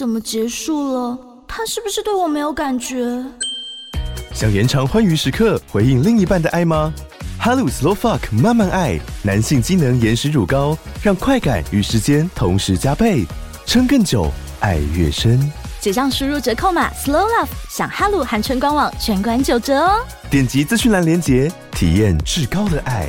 怎么结束了？他是不是对我没有感觉？ 想延长欢愉时刻，回应另一半的爱吗？哈鲁 Slow Fuck 慢慢爱，男性机能延时乳膏，让快感与时间同时加倍，撑更久，爱越深。 结账输入折扣码 Slow Love， 享哈鲁含春官网全馆9折哦！ 点击资讯栏连结，体验至高的爱。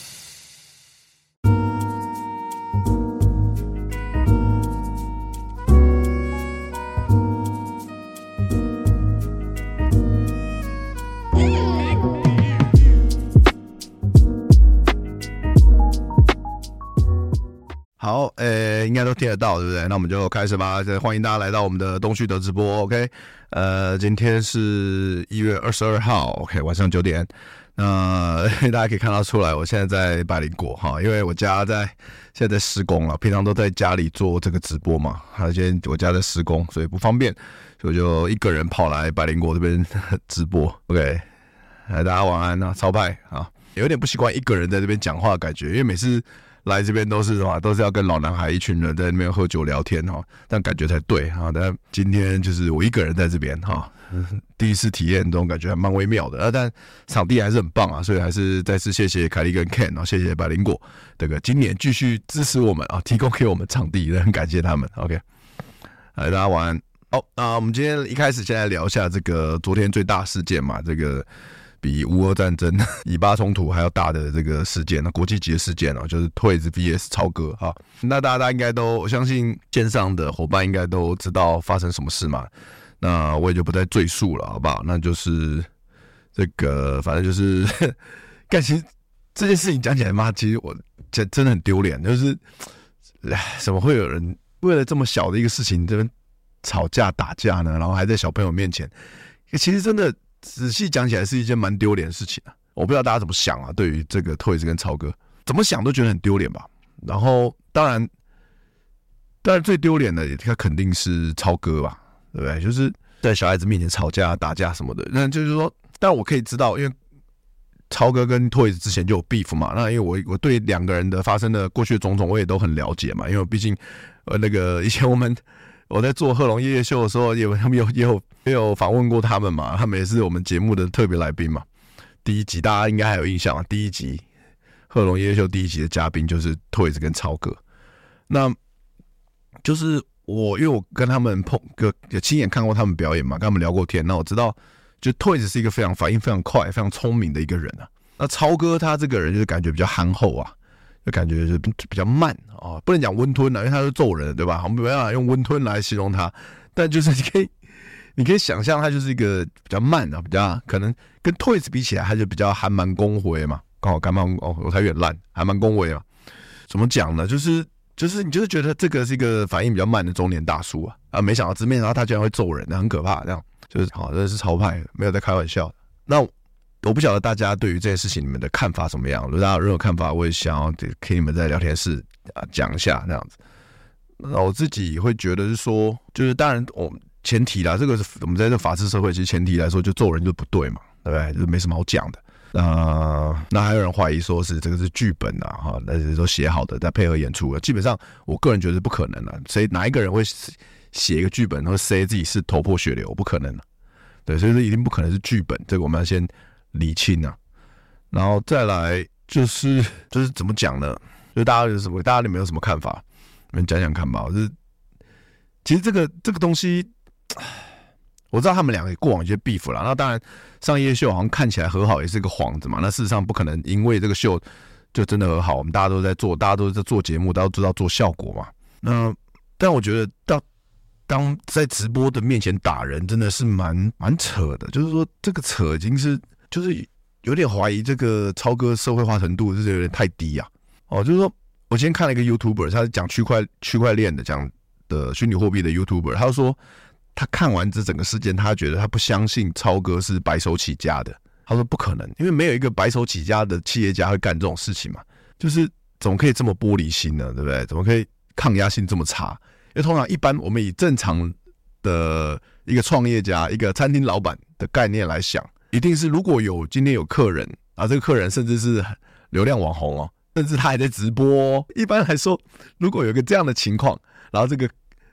好，应该都听得到，对不对？那我们就开始吧。欢迎大家来到我们的东旭德直播 ，OK？ 今天是1月22号 ，OK， 晚上9点。那大家可以看到出来，我现在在百灵果哈，因为我家现在在施工了，平常都在家里做这个直播嘛。今天我家在施工，所以不方便，所以我就一个人跑来百灵果这边直播 ，OK？ 大家晚安啊，超派啊，有点不习惯一个人在这边讲话的感觉，因为每次来这边都是要跟老男孩一群人在那边喝酒聊天哈，但感觉才对哈。但今天就是我一个人在这边哈，第一次体验这种感觉还蛮微妙的，但场地还是很棒啊，所以还是再次谢谢凯莉跟 Ken， 谢谢百灵果这个今年继续支持我们啊，提供给我们场地，很感谢他们。OK， 大家晚安。好，那我们今天一开始先来聊一下这个昨天最大事件嘛，这个比乌俄战争、以巴冲突还要大的这个事件，国际级的事件就是 Toys vs 超哥哈。那大家应该都，我相信线上的伙伴应该都知道发生什么事嘛。那我也就不再赘述了，好不好？那就是这个，反正就是其实这件事情讲起来嘛，其实我真的很丢脸，就是怎么会有人为了这么小的一个事情这边吵架打架呢？然后还在小朋友面前，其实真的。仔细讲起来是一件蛮丢脸的事情啊！我不知道大家怎么想啊，对于这个 Toys 跟超哥，怎么想都觉得很丢脸吧。然后当然最丢脸的，他肯定是超哥吧，对不对？就是在小孩子面前吵架、打架什么的。那就是说，但我可以知道，因为超哥跟 Toys 之前就有 beef 嘛。那因为我对两个人的发生的过去的种种，我也都很了解嘛。因为毕竟那个以前我在做贺龙夜夜秀的时候，他们也有访问过他们嘛，他们也是我们节目的特别来宾嘛。第一集大家应该还有印象啊，第一集贺龙夜夜秀第一集的嘉宾就是 Toys 跟超哥。那就是因为我跟他们也亲眼看过他们表演嘛，跟他们聊过天，那我知道就 Toys 是一个反应非常快、非常聪明的一个人啊。那超哥他这个人就是感觉比较憨厚啊。就感觉就是比较慢啊，不能讲温吞啊，因为他是揍人的，对吧？我们没办法用温吞来形容他，但就是你可以想象他就是一个比较慢啊，比较可能跟 Toys 比起来，他就比较还蛮恭维嘛，刚好我才有点烂，还蛮恭维嘛。怎么讲呢？就是你就是觉得这个是一个反应比较慢的中年大叔啊，没想到直面然后他居然会揍人，很可怕，这样就是真的是超派，没有在开玩笑的。那我不晓得大家对于这件事情你们的看法怎么样？如果大家有任何看法，我也想要给你们在聊天室讲一下这样子。那我自己会觉得是说，就是当然前提啦，这个是我们在这法治社会，其实前提来说就揍人就不对嘛，对不对？就没什么好讲的。那还有人怀疑说是这个是剧本啊，哈，那是都写好的，再配合演出的。基本上我个人觉得是不可能的，哪一个人会写一个剧本，然后say自己是头破血流？不可能的。对，所以说一定不可能是剧本，这个我们要先理清啊，然后再来就是怎么讲呢？就是大家有没有什么看法？你们讲讲看吧。其实这个东西，我知道他们两个过往有些 beef 啦。那当然上夜秀好像看起来和好也是个幌子嘛。那事实上不可能因为这个秀就真的和好。我们大家都在做节目，大家都知道做效果嘛。但我觉得当在直播的面前打人，真的是蛮扯的。就是说这个扯已经是。就是有点怀疑这个超哥社会化程度是有点太低啊。就是说我今天看了一个 YouTuber， 他是讲区块链的，讲的虚拟货币的 YouTuber， 他就说他看完这整个事件，他觉得他不相信超哥是白手起家的。他说不可能，因为没有一个白手起家的企业家会干这种事情嘛。就是怎么可以这么玻璃心呢？对不对？怎么可以抗压性这么差？因为通常一般我们以正常的一个创业家、一个餐厅老板的概念来想。一定是如果今天有客人啊，这个客人甚至是流量网红甚至他还在直播一般来说，如果有个这样的情况，然后这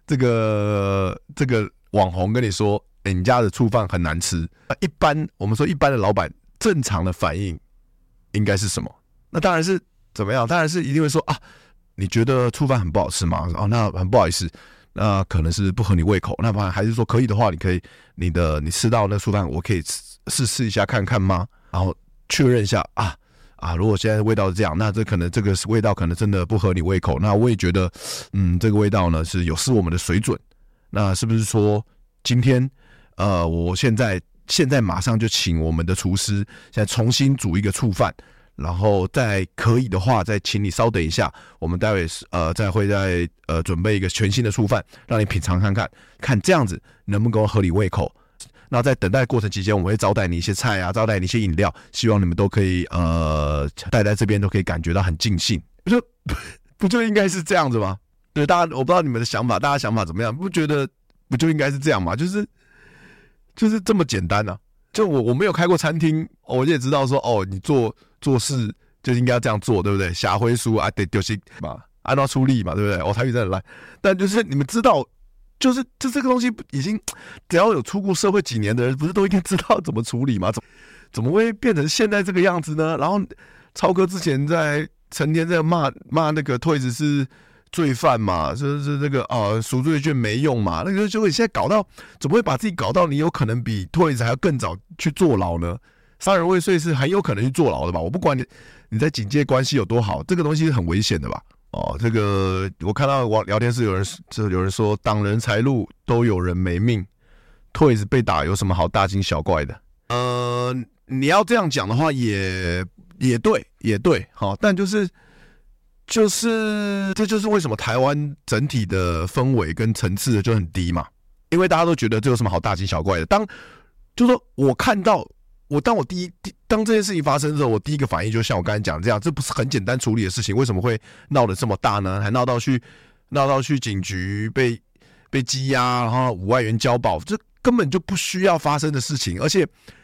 这个网红跟你说，你家的醋饭很难吃，我们说一般的老板正常的反应应该是什么？那当然是怎么样？当然是一定会说啊，你觉得醋饭很不好吃吗？哦，那很不好意思，那可能是不合你胃口。那还是说可以的话，你吃到那醋饭，我可以试一下看看吗？然后确认一下啊，如果现在味道是这样，那这个味道可能真的不合你胃口。那我也觉得，这个味道呢是有失我们的水准。那是不是说今天，我现在马上就请我们的厨师现在重新煮一个醋饭，然后再可以的话，再请你稍等一下，我们待会再准备一个全新的醋饭，让你品尝看看，看这样子能不能合你胃口。那在等待过程期间，我们会招待你一些菜啊，招待你一些饮料，希望你们都可以待在这边都可以感觉到很尽兴。不就应该是这样子吗？对，大家我不知道你们的想法，大家想法怎么样？不觉得不就应该是这样吗？就是这么简单啊！就我没有开过餐厅，我也知道说你做事就应该这样做，对不对？下回书啊，得丢心嘛，按照出力嘛，对不对？台语真的很烂，但就是你们知道。就是这个东西已经，只要有出过社会几年的人，不是都应该知道怎么处理吗？怎么会变成现在这个样子呢？然后超哥之前成天在骂那个退子是罪犯嘛，是这个赎罪券没用嘛，那个就会现在搞到，怎么会把自己搞到你有可能比退子还要更早去坐牢呢？杀人未遂是很有可能去坐牢的吧？我不管你在警界关系有多好，这个东西是很危险的吧？这个我看到聊天室有人说，挡人财路都有人没命，退子被打有什么好大惊小怪的？你要这样讲的话也对，好，但就是这就是为什么台湾整体的氛围跟层次就很低嘛，因为大家都觉得这有什么好大惊小怪的。就是说我看到。当这件事情发生的时候，我第一个反应就像我刚才讲的这样，这不是很简单处理的事情，为什么会闹得这么大呢？还闹到去警局被羁押，然后5万元交保，这根本就不需要发生的事情。而且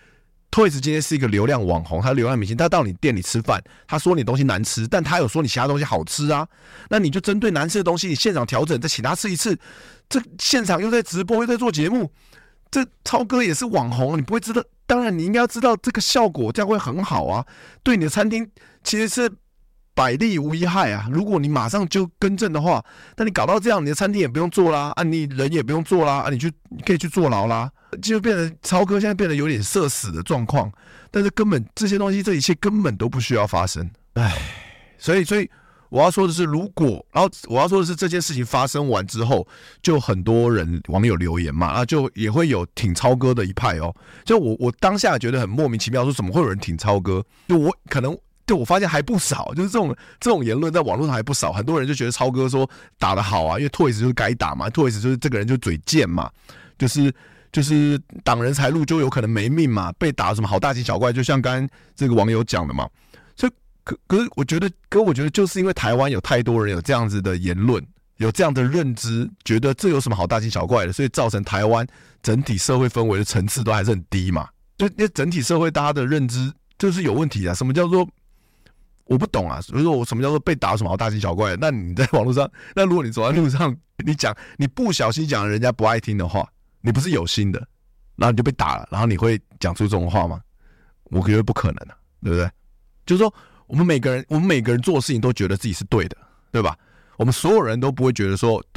Toys 今天是一个流量网红，他流量明星，他到你店里吃饭，他说你东西难吃，但他有说你其他东西好吃啊，那你就针对难吃的东西，你现场调整，再请他吃一次，这现场又在直播又在做节目，这超哥也是网红，你不会知道。当然，你应该要知道这个效果，这样会很好啊。对你的餐厅其实是百利无一害啊。如果你马上就更正的话，那你搞到这样，你的餐厅也不用做啦，你人也不用做啦，你可以去坐牢啦，就变成超哥现在变得有点社死的状况。但是根本这些东西，这一切根本都不需要发生。所以我要说的是，我要说的是，这件事情发生完之后，就很多网友留言嘛，就也会有挺超哥的一派哦。就我当下觉得很莫名其妙，说怎么会有人挺超哥？我发现还不少，就是这种言论在网络上还不少。很多人就觉得超哥说打得好啊，因为 Toys 就是该打嘛 ，Toys 就是这个人就嘴贱嘛，就是挡人财路就有可能没命嘛，被打什么好大惊小怪，就像刚刚这个网友讲的嘛。可是我觉得就是因为台湾有太多人有这样子的言论，有这样的认知，觉得这有什么好大惊小怪的，所以造成台湾整体社会氛围的层次都还是很低嘛。就因为整体社会大家的认知就是有问题啊。什么叫做我不懂啊？所以说我什么叫做被打有什么好大惊小怪的？那你在网络上，那如果你走在路上，你不小心讲人家不爱听的话，你不是有心的，然后你就被打了，然后你会讲出这种话吗？我觉得不可能啊，对不对？就是说。我们每个人做的事情都觉得自己是对的，对吧？我们所有人都不会觉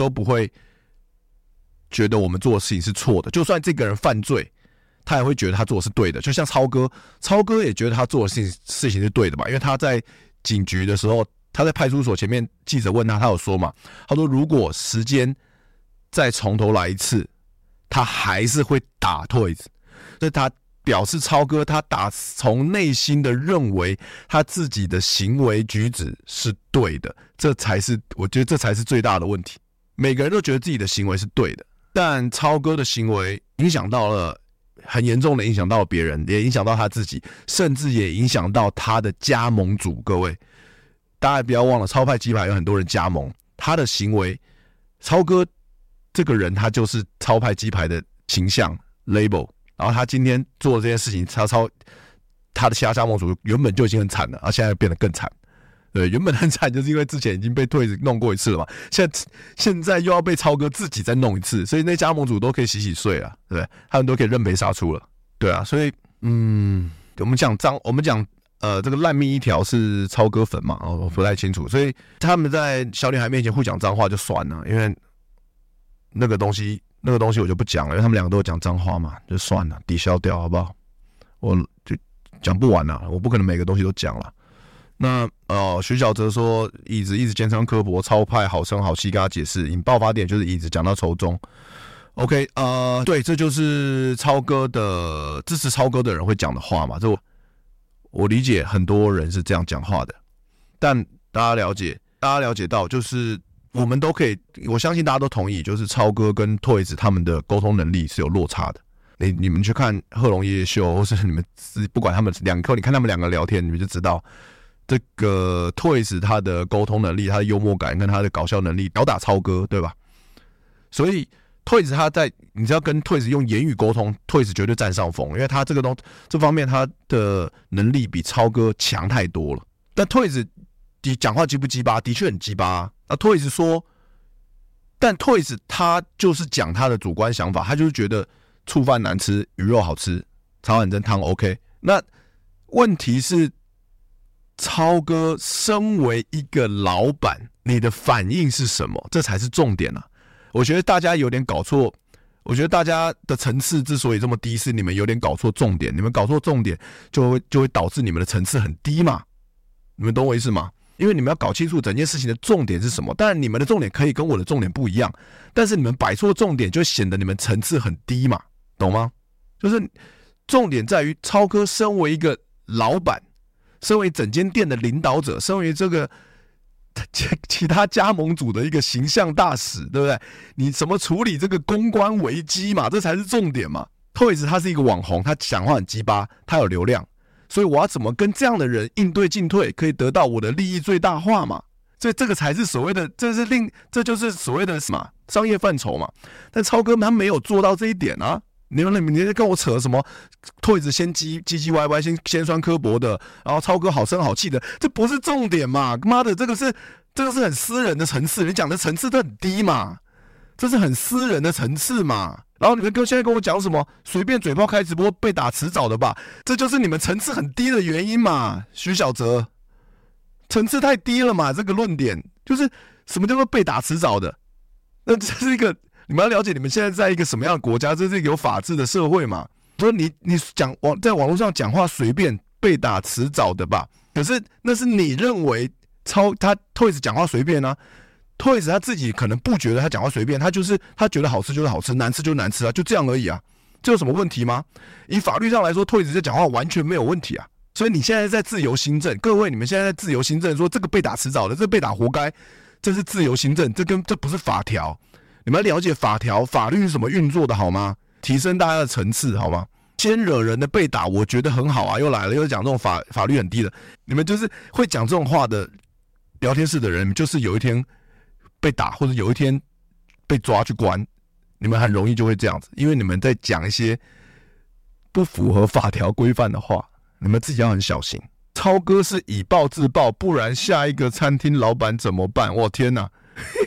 得我们做的事情是错的。就算这个人犯罪，他也会觉得他做的是对的。就像超哥也觉得他做的事情是对的嘛，因为他在警局的时候，他在派出所前面，记者问他，他有说嘛，他说如果时间再从头来一次，他还是会打Toys，所以他。表示超哥他从内心的认为他自己的行为举止是对的，我觉得这才是最大的问题。每个人都觉得自己的行为是对的，但超哥的行为很严重的影响到了别人，也影响到他自己，甚至也影响到他的加盟主。各位，大家不要忘了，超派鸡排有很多人加盟，他的行为，超哥这个人他就是超派鸡排的形象 label。然后他今天做的这件事情，他的其他加盟主原本就已经很惨了，而现在变得更惨。 对，原本很惨，就是因为之前已经被退子弄过一次了嘛，现在又要被超哥自己再弄一次，所以那加盟主都可以洗睡了，对不对？他们都可以认赔杀出了，对啊，所以我们讲这个烂命一条是超哥粉嘛，我不太清楚，所以他们在小女孩面前互讲脏话就算了，因为那个东西我就不讲了，因为他们两个都有讲脏话嘛，就算了，抵消掉好不好？我就讲不完了，我不可能每个东西都讲了。那徐小哲说椅子一直尖酸刻薄，超派好声好气跟他解释，引爆发点就是椅子讲到仇中。OK， 对，这就是超哥的支持超哥的人会讲的话嘛，这我理解很多人是这样讲话的，但大家了解到，就是我们都可以，我相信大家都同意，就是超哥跟 Toys 他们的沟通能力是有落差的。你们去看贺龙夜夜秀，或是你们不管他们两个，你看他们两个聊天，你们就知道这个 Toys 他的沟通能力、他的幽默感跟他的搞笑能力吊打超哥，对吧？所以 Toys 他在你只要跟 Toys 用言语沟通 ，Toys 绝对占上风，因为他这方面他的能力比超哥强太多了。但 Toys 讲话鸡不鸡巴，的确很鸡巴啊。Toys 说，但 Toys 他就是讲他的主观想法，他就是觉得醋饭难吃，鱼肉好吃，炒碗蒸汤 OK。那问题是，超哥身为一个老板，你的反应是什么？这才是重点啊！我觉得大家有点搞错，我觉得大家的层次之所以这么低，是你们有点搞错重点。你们搞错重点，就会导致你们的层次很低嘛。你们懂我意思吗？因为你们要搞清楚整件事情的重点是什么。当然，你们的重点可以跟我的重点不一样，但是你们摆错重点，就显得你们层次很低嘛，懂吗？就是重点在于超哥身为一个老板，身为整间店的领导者，身为这个其他加盟主的一个形象大使，对不对？你怎么处理这个公关危机嘛？这才是重点嘛。Toys 他是一个网红，他讲话很鸡巴，他有流量，所以我要怎么跟这样的人应对进退，可以得到我的利益最大化嘛？所以这个才是所谓的，这就是所谓的什么商业范畴嘛。但超哥他没有做到这一点啊。你在跟我扯什么？Toys 先唧歪歪，先尖酸刻薄的，然后超哥好声好气的，这不是重点嘛？妈的，这个是很私人的层次，你讲的层次都很低嘛，这是很私人的层次嘛。然后你们现在跟我讲什么？随便嘴炮开直播被打迟早的吧？这就是你们层次很低的原因嘛，徐小哲，层次太低了嘛。这个论点就是什么叫做被打迟早的？那这是一个。你们要了解你们现在在一个什么样的国家，这是一个有法治的社会嘛？所以你在网络上讲话随便被打迟早的吧？可是那是你认为他 Toys 讲话随便啊 ，Toys 他自己可能不觉得他讲话随便，他觉得好吃就是好吃，难吃就是难吃啊，就这样而已啊，这有什么问题吗？以法律上来说 ，Toys 在讲话完全没有问题啊。所以你现在在自由新政，各位你们现在在自由新政说这个被打迟早的，这个被打活该，这是自由新政，这不是法条。你们要了解法律是怎么运作的好吗？提升大家的层次好吗？先惹人的被打，我觉得很好啊，又来了，又讲这种法律很低的。你们就是会讲这种话的聊天室的人，就是有一天被打，或者有一天被抓去关，你们很容易就会这样子，因为你们在讲一些不符合法条规范的话，你们自己要很小心。超哥是以暴制暴，不然下一个餐厅老板怎么办？我天哪！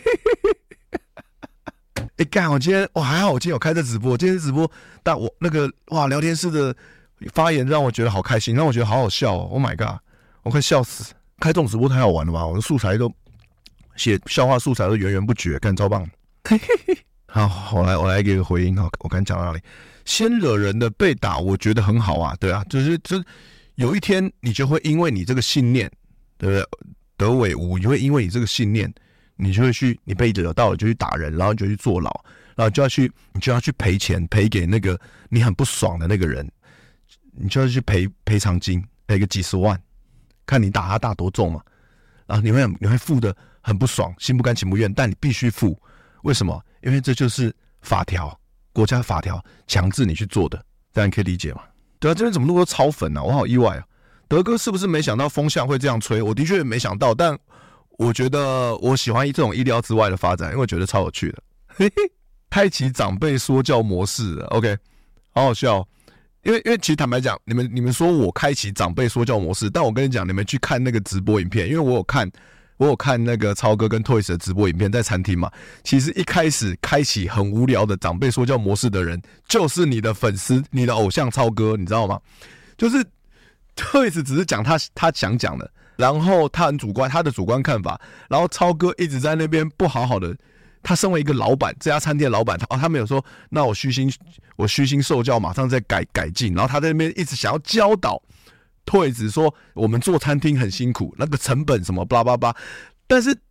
干！我今天还好，我今天有开这直播。今天直播，但我那个聊天室的发言让我觉得好开心，让我觉得好好笑哦 ！Oh my god， 我快笑死！开这种直播太好玩了吧？我的素材都写笑话素材都源源不绝，干超棒！好，我来给个回应。我刚讲到哪里？先惹人的被打，我觉得很好啊，对啊，就是有一天你就会因为你这个信念，对不对？得伟无，你会因为你这个信念。你就会你被惹到了就去打人，然后就去坐牢，然后你就要去赔钱，赔给那个你很不爽的那个人，你就要去赔偿金，赔个几十万，看你打他打多重嘛。然后你会付的很不爽，心不甘情不愿，但你必须付。为什么？因为这就是法条，国家法条强制你去做的，这样你可以理解吗？对啊，这边怎么那么多超粉啊？我好意外啊！德哥是不是没想到风向会这样吹？我的确没想到，但。我觉得我喜欢这种意料之外的发展，因为我觉得超有趣的。开启长辈说教模式 ，OK， 好好笑。 因为其实坦白讲，你们说我开启长辈说教模式，但我跟你讲，你们去看那个直播影片，因为我有看那个超哥跟 Toys 的直播影片，在餐厅嘛。其实一开始开启很无聊的长辈说教模式的人，就是你的粉丝，你的偶像超哥，你知道吗？就是 Toys 只是讲他想讲的，然后他很主观，他的主观看法，然后超哥一直在那边不好好的。他身为一个老板，这家餐厅的老板，他没有说，那我虚心受教，马上再改进。然后他在那边一直想要教导Toys说，我们做餐厅很辛苦，那个成本什么巴拉巴拉。但是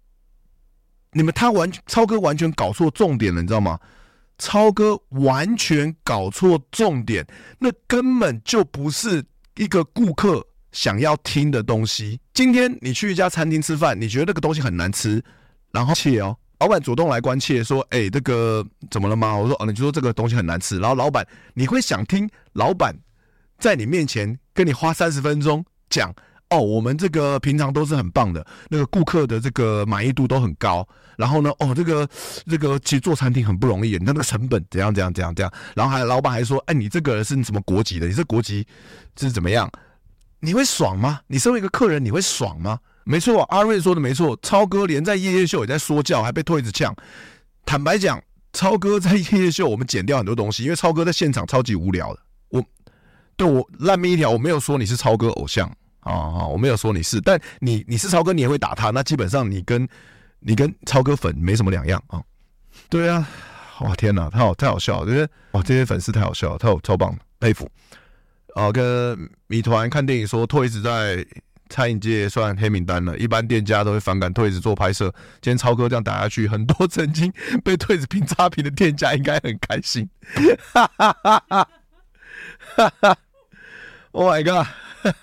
超哥完全搞错重点了，你知道吗？超哥完全搞错重点，那根本就不是一个顾客想要听的东西。今天你去一家餐厅吃饭，你觉得那个东西很难吃，然后老板主动来关切说：“这个怎么了吗？”我说：“你就说这个东西很难吃。”然后老板，你会想听老板在你面前跟你花30分钟讲：“我们这个平常都是很棒的，那个顾客的这个满意度都很高。然后呢，这个其实做餐厅很不容易，你那个成本怎样。然后老板还说：‘你这个是什么国籍的？你这国籍是怎么样？’你会爽吗？你身为一个客人，你会爽吗？”没错，阿瑞说的没错，超哥连在夜夜秀也在说教，还被Toys呛。坦白讲，超哥在夜夜秀我们剪掉很多东西，因为超哥在现场超级无聊的。我烂命一条，我没有说你是超哥偶像我没有说你是，但你是超哥，你也会打他，那基本上你跟超哥粉没什么两样啊。对啊，哇天哪，太好笑了，觉得这些粉丝太好笑了，超棒，佩服。跟米团看电影说Toys在餐饮界算黑名单了，一般店家都会反感Toys做拍摄。今天超哥这样打下去，很多曾经被Toys评差评的店家应该很开心。Oh my god！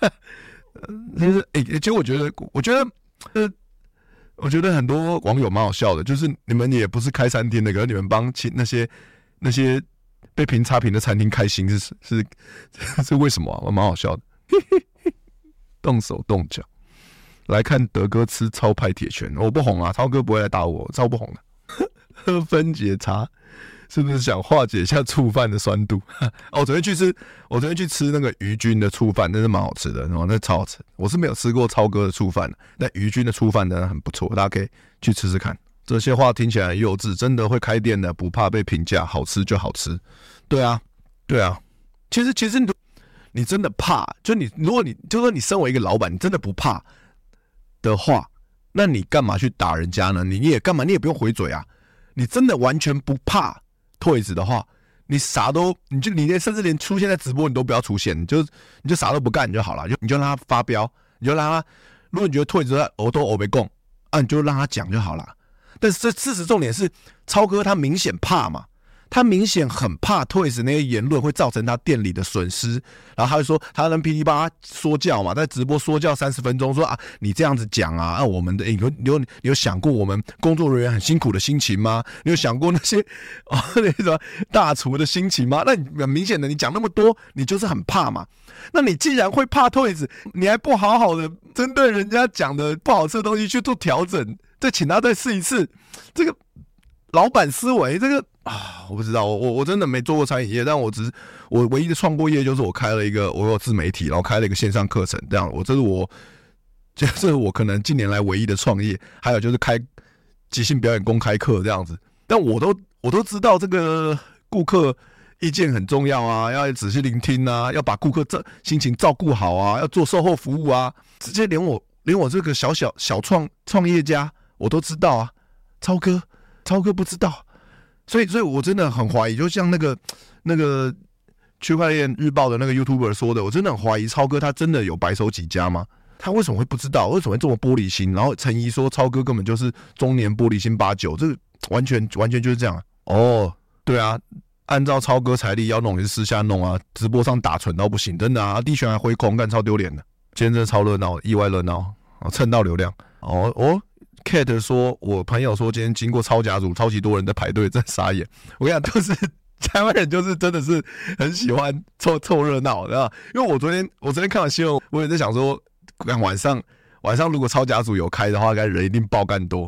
其实我觉得很多网友蛮好笑的，就是你们也不是开餐厅的，可是你们帮那些被评差评的餐厅开心是为什么啊？我蛮好笑的。动手动脚来看德哥吃超派铁拳，我不红啊，超哥不会来打我，超不红的。喝分解茶是不是想化解一下醋饭的酸度？我昨天去吃那个于君的醋饭，真是蛮好吃的，那超好吃。我是没有吃过超哥的醋饭，但于君的醋饭真的很不错，大家可以去吃吃看。这些话听起来很幼稚，真的会开店的不怕被评价，好吃就好吃。对啊，其实你真的怕，如果你就说你身为一个老板，你真的不怕的话，那你干嘛去打人家呢？你也不用回嘴啊。你真的完全不怕Toys的话，你甚至连出现在直播你都不要出现，你就啥都不干就好了，你就让他发飙，你就让他，如果你觉得Toys在欧没共你就让他讲就好了。但是这事实重点是，超哥他明显怕嘛。他明显很怕Toys那些言论会造成他店里的损失，然后他就说他跟噼里啪啦说教嘛，在直播说教30分钟，说你这样子讲我们的你有想过我们工作人员很辛苦的心情吗？你有想过那些那什大厨的心情吗？那你很明显的你讲那么多，你就是很怕嘛。那你既然会怕Toys，你还不好好的针对人家讲的不好吃的东西去做调整，再请他再试一次，这个老板思维这个。我不知道，我真的没做过餐饮业，但我唯一的创过业就是我有自媒体，然后开了一个线上课程，这样这是我可能近年来唯一的创业，还有就是开即兴表演公开课这样子。但我都知道这个顾客意见很重要啊，要仔细聆听啊，要把顾客心情照顾好啊，要做售后服务啊，直接连我这个小创业家我都知道啊，超哥不知道。所以我真的很怀疑，就像那个区块链日报的那个 YouTuber 说的，我真的很怀疑超哥他真的有白手起家吗？他为什么会不知道？为什么会这么玻璃心？然后陈怡说超哥根本就是中年玻璃心89，这个完全就是这样对啊，按照超哥财力要弄也是私下弄啊，直播上打蠢到不行，真的啊，地拳还挥空，干超丢脸的。今天真的超热闹，意外热闹，蹭到流量Kate 说，我朋友说今天经过超甲组，超级多人在排队，真傻眼。我跟你讲，就是台湾人就是真的是很喜欢凑热闹，对吧？因为我昨天看完新闻，我也在想说，晚上如果超甲组有开的话，该人一定爆干多。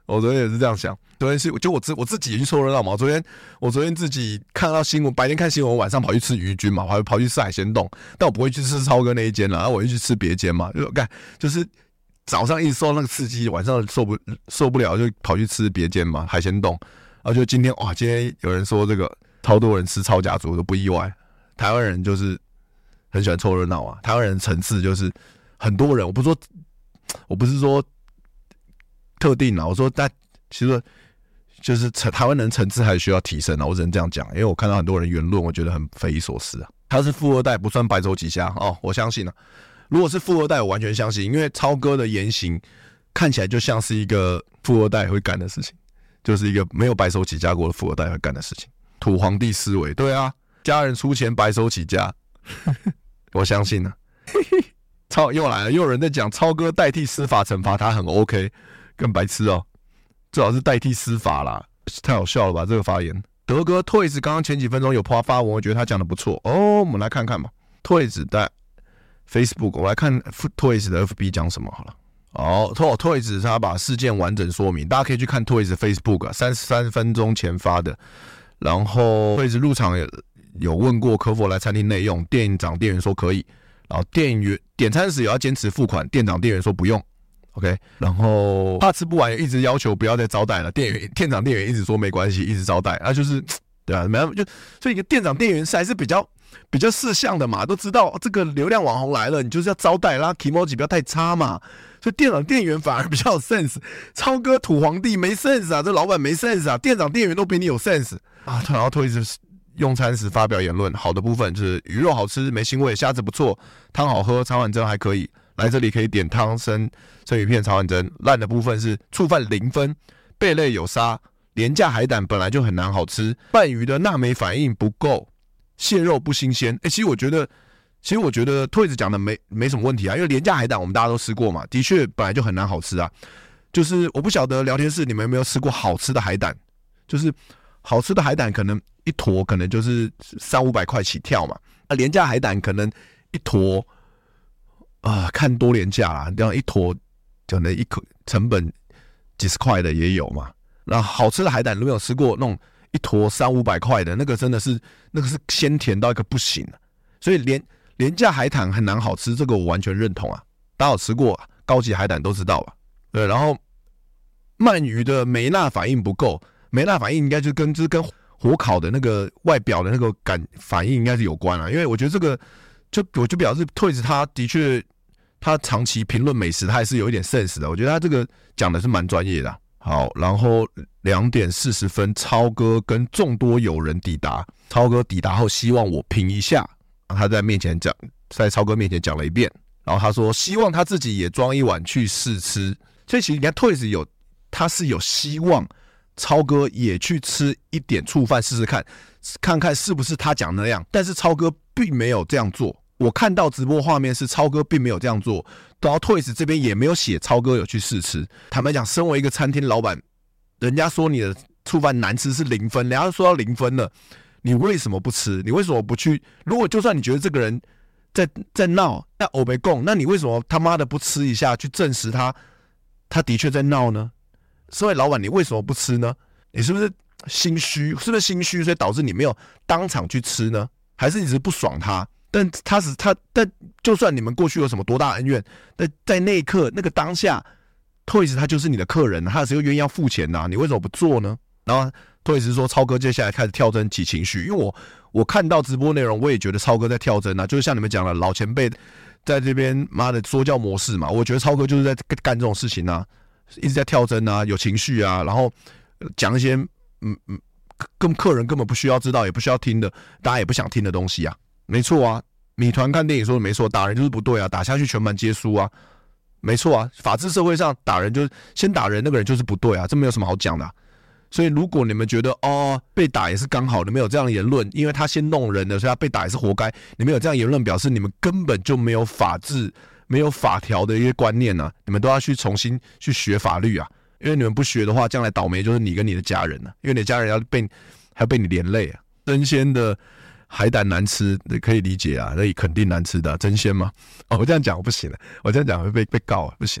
我昨天也是这样想。昨天是就我自己去凑热闹嘛。我昨天自己看到新闻，白天看新闻，晚上跑去吃鱼均嘛，跑去吃海鲜冻。但我不会去吃超哥那一间啦，然后我会去吃别间嘛。就是早上一直受那个刺激，晚上受不了就跑去吃别间嘛，海鲜冻。然后就今天有人说这个超多人吃超甲族都不意外。台湾人就是很喜欢凑热闹啊，台湾人层次就是很多人，我不是说特定啊，我说但其实就是台湾人层次还需要提升啊，我只能这样讲，因为我看到很多人言论，我觉得很匪夷所思啊。他是富二代不算白手起家哦，我相信啊。如果是富二代，我完全相信，因为超哥的言行看起来就像是一个富二代会干的事情，就是一个没有白手起家过的富二代会干的事情。土皇帝思维，对啊，家人出钱白手起家，我相信啊。又来了，又有人在讲超哥代替司法惩罚他很 OK， 更白痴哦，最好是代替司法啦，太好笑了吧这个发言。德哥 Toys 刚刚前几分钟有发文，我觉得他讲的不错哦，我们来看看嘛。Toys 在 Facebook， 我来看 Toys 的 FB 讲什么好了。Toys 他把事件完整说明，大家可以去看 Toys 的 Facebook 啊，33分钟前发的。然后 Toys 入场有问过可否来餐厅内用，店长店员说可以。然后店员点餐时也要坚持付款，店长店员说不用 ，OK。然后怕吃不完，也一直要求不要再招待了，店长店员一直说没关系，一直招待，就是对啊，没办法，所以一个店长店员是还是比较识相的嘛，都知道这个流量网红来了，你就是要招待，让 Kimoji 不要太差嘛，所以店长店员反而比较有 sense。超哥土皇帝没 sense 啊，这老板没 sense 啊，店长店员都比你有 sense 啊。然后推着用餐时发表言论，好的部分就是鱼肉好吃没腥味，虾子不错，汤好喝，茶碗蒸还可以，来这里可以点汤生鱼片茶碗蒸。烂的部分是触犯0分，贝类有沙，廉价海胆本来就很难好吃，鳗鱼的钠镁反应不够，蟹肉不新鲜。其实我觉得退子讲的没什么问题啊，因为廉价海胆我们大家都吃过嘛，的确本来就很难好吃啊。就是我不晓得聊天室你们有没有吃过好吃的海胆，就是好吃的海胆可能一坨可能就是300-500块起跳嘛，廉价海胆可能一坨看多廉价啦，这样一坨可能一成本几十块的也有嘛。那好吃的海胆，如果有吃过那种一坨300-500块的，那个真的是鲜甜到一个不行啊。所以廉价海胆很难好吃，这个我完全认同啊。大家有吃过高级海胆都知道吧？对，然后鳗鱼的梅纳反应不够，梅纳反应应该就是跟火烤的那个外表的那个反应应该是有关啊。因为我觉得这个我就表示退子他的确他长期评论美食，他还是有一点 sense 的。我觉得他这个讲的是蛮专业的。好，然后2点40分，超哥跟众多友人抵达。超哥抵达后，希望我评一下。他在超哥面前讲了一遍，然后他说希望他自己也装一碗去试吃。所以其实你看 Toys 他是有希望超哥也去吃一点触犯试试看看是不是他讲那样，但是超哥并没有这样做。我看到直播画面是超哥并没有这样做，然后 Toys 这边也没有写超哥有去试吃。坦白讲，身为一个餐厅老板，人家说你的触犯难吃是0分，人家说到0分了，你为什么不吃？你为什么不去？如果就算你觉得这个人在闹，那欧北共，那你为什么他妈的不吃一下去证实他的确在闹呢？身为老板，你为什么不吃呢？你是不是心虚？是不是心虚，所以导致你没有当场去吃呢？还是你只是不爽他？但就算你们过去有什么多大恩怨，但在那一刻那个当下 ，Toys 他就是你的客人，他有时候愿意要付钱你为什么不做呢？然后 Toys 说超哥接下来开始跳针起情绪，因为我看到直播内容，我也觉得超哥在跳针就是像你们讲的老前辈在这边妈的说教模式嘛，我觉得超哥就是在干这种事情一直在跳针有情绪然后讲一些客人根本不需要知道也不需要听的，大家也不想听的东西没错啊，米团看电影说的没错，打人就是不对打下去全盘皆输没错法治社会上打人就是先打人，那个人就是不对这没有什么好讲的所以如果你们觉得被打也是刚好，你们有这样的言论，因为他先弄人的，所以他被打也是活该，你们有这样的言论，表示你们根本就没有法治没有法条的一些观念你们都要去重新去学法律因为你们不学的话，将来倒霉就是你跟你的家人因为你的家人还要被你连累真鲜的海胆难吃可以理解那肯定难吃的真鲜吗我这样讲我不行了，我这样讲会被告不行了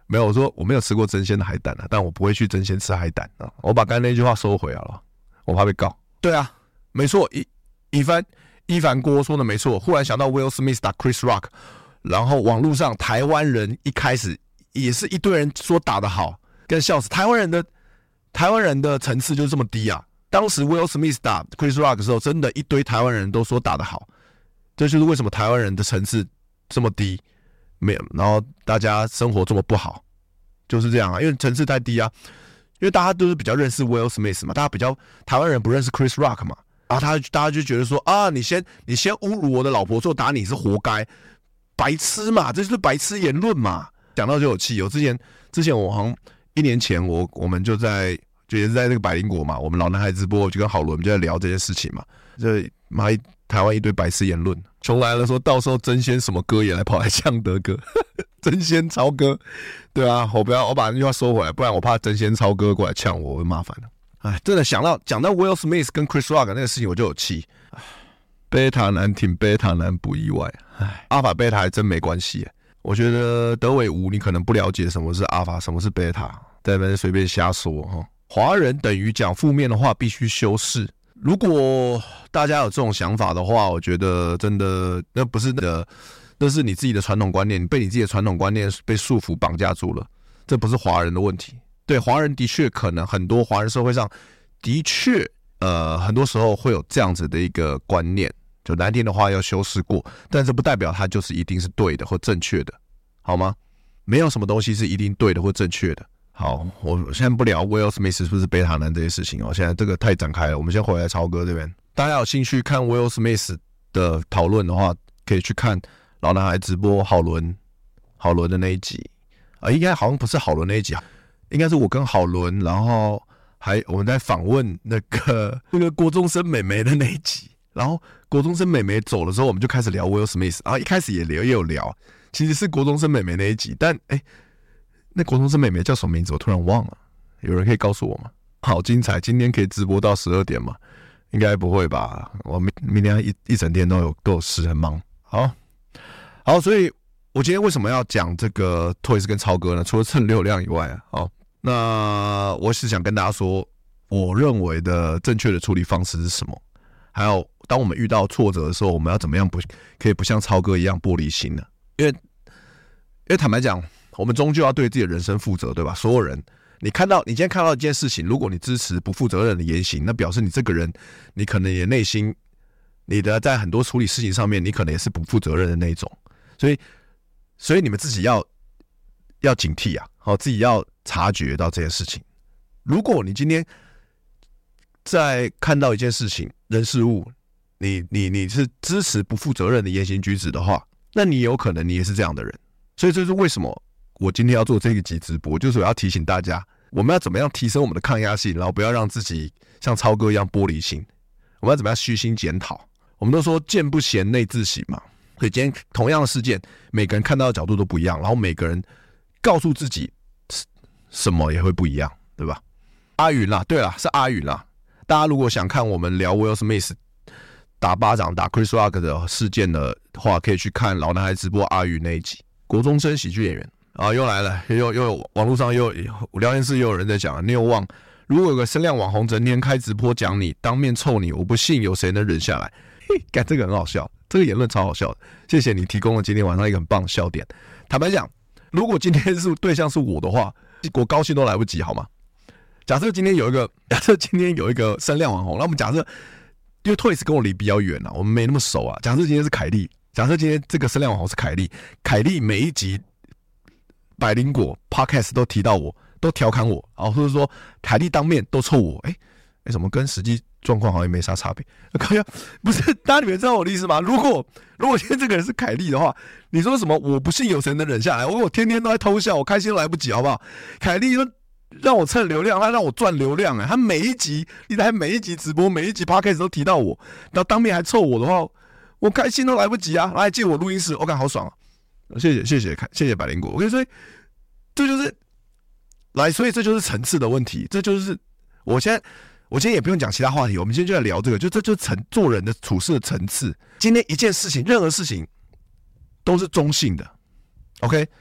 没有，我说我没有吃过真鲜的海胆啊，但我不会去真鲜吃海胆啊。我把刚才那句话收回好了，我怕被告。对啊，没错，一凡郭说的没错。忽然想到 Will Smith 打 Chris Rock， 然后网络上台湾人一开始也是一堆人说打得好，跟笑死。台湾人的层次就是这么低啊！当时 Will Smith 打 Chris Rock 的时候，真的一堆台湾人都说打得好，这就是为什么台湾人的层次这么低，没有，然后大家生活这么不好，就是这样啊，因为层次太低啊。因为大家都是比较认识 Will Smith 嘛，台湾人不认识 Chris Rock 嘛，然后大家就觉得说啊，你先侮辱我的老婆之后打你是活该，白痴嘛，这就是白痴言论嘛。讲到就有气，之前我好像1年前我们就也是在那个百灵果嘛，我们老男孩直播就跟郝伦就在聊这件事情嘛，这台湾一堆白痴言论，穷来了说到时候真仙什么哥也来跑来呛德哥，真仙超哥，对啊，我把那句话收回来，不然我怕真仙超哥过来呛我，会麻烦的。哎，真的讲到 Will Smith 跟 Chris Rock 那个事情，我就有气。贝塔男挺贝塔男不意外，阿法贝塔还真没关系。我觉得德伟吴你可能不了解什么是阿法，什么是贝塔，在那边随便瞎说哈。华人等于讲负面的话必须修饰。如果大家有这种想法的话，我觉得真的那不是那是你自己的传统观念，你被你自己的传统观念被束缚绑架住了，这不是华人的问题。对，华人的确可能很多华人社会上的确很多时候会有这样子的一个观念，就难听的话要修饰过，但这不代表它就是一定是对的或正确的，好吗？没有什么东西是一定对的或正确的。好，我现在不聊 Will Smith 是不是贝塔男这些事情哦，现在这个太展开了，我们先回来超哥这边。大家有兴趣看 Will Smith 的讨论的话，可以去看老男孩直播郝伦的那一集应该好像不是郝伦那一集，应该是我跟郝伦，然后我们在访问那个国中生妹妹的那一集，然后国中生妹妹走了之后，我们就开始聊 Will Smith， 然后一开始也有聊，其实是国中生妹妹那一集，但那国中生妹妹叫什么名字？我突然忘了，有人可以告诉我吗？好精彩！今天可以直播到12点吗？应该不会吧？我明天一整天都有事，很忙。好，所以我今天为什么要讲这个 Toys 跟超哥呢？除了蹭流量以外那我是想跟大家说，我认为的正确的处理方式是什么？还有，当我们遇到挫折的时候，我们要怎么样可以不像超哥一样玻璃心呢？因为坦白讲，我们终究要对自己的人生负责，对吧？所有人，你今天看到一件事情，如果你支持不负责任的言行，那表示你这个人，你可能也内心，你的在很多处理事情上面，你可能也是不负责任的那一种。所以你们自己要警惕啊，自己要察觉到这件事情。如果你今天在看到一件事情、人事物，你是支持不负责任的言行举止的话，那你有可能你也是这样的人。所以这是为什么我今天要做这一集直播，就是我要提醒大家，我们要怎么样提升我们的抗压性，然后不要让自己像超哥一样玻璃心。我们要怎么样虚心检讨？我们都说见不贤内自省嘛。所以今天同样的事件，每个人看到的角度都不一样，然后每个人告诉自己什么也会不一样，对吧？阿云啦，对啦，是阿云啦。大家如果想看我们聊 Will Smith 打巴掌打 Chris Rock 的事件的话，可以去看老男孩直播阿云那一集。国中生喜剧演员又来了，又有网络上又聊天室又有人在讲，你有忘？如果有个声量网红整天开直播讲你，当面臭你，我不信有谁能忍下来。干，这个很好笑，这个言论超好笑的。谢谢你提供了今天晚上一个很棒的笑点。坦白讲，如果今天对象是我的话，我高兴都来不及，好吗？假设今天有一个声量网红，那我们假设，因为 Toys 跟我离比较远我们没那么熟啊。假设今天是凯莉，假设今天这个声量网红是凯莉每一集百灵果 Podcast 都提到我，都调侃我，或者说凯莉当面都臭我，什么跟实际状况好像也没啥差别。不是，大家你们知道我的意思吗？如果今天这个人是凯莉的话，你说什么我不信有谁能忍下来？我天天都在偷笑，我开心都来不及，好不好？凯莉让我蹭流量，他让我赚流量他每一集直播，每一集 podcast 都提到我，然后当面还臭我的话，我开心都来不及啊！来借我录音室，我感好爽啊！谢谢百灵果。所以这就是所以这就是层次的问题，这就是我今天也不用讲其他话题，我们今天就在聊这个，这就是做人的处事的层次。今天一件事情，任何事情都是中性的 ，OK。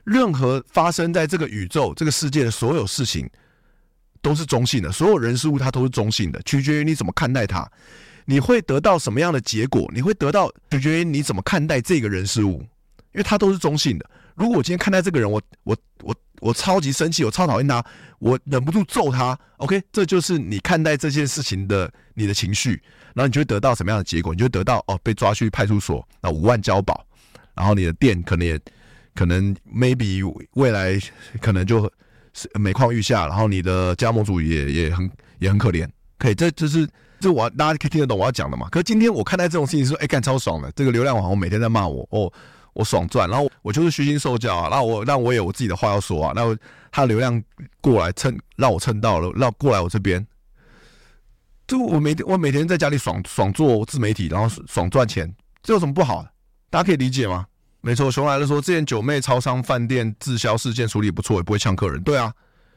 任何发生在这个宇宙、这个世界的所有事情都是中性的，所有人事物它都是中性的，取决于你怎么看待它。你会得到什么样的结果？你会得到取决于你怎么看待这个人事物，因为它都是中性的。如果我今天看待这个人，我超级生气，我超讨厌他，我忍不住揍他 ，OK， 这就是你看待这件事情的你的情绪，然后你就会得到什么样的结果？你就会得到被抓去派出所，那5万交保，然后你的店可能 maybe 未来可能就每况愈下，然后你的加盟主也很可怜。可以，这大家可以听得懂我要讲的嘛？可是今天我看待这种事情说，干超爽的，这个流量网红每天在骂我，我爽赚，然后我就是虚心受教啊，然后让我也有我自己的话要说啊，然后他的流量过来让我蹭到了，让过来我这边，就我每天在家里爽做自媒体，然后爽赚钱，这有什么不好的？大家可以理解吗？没错，熊来了说，之前九妹超商饭店滞销事件处理不错，也不会呛客人。对啊，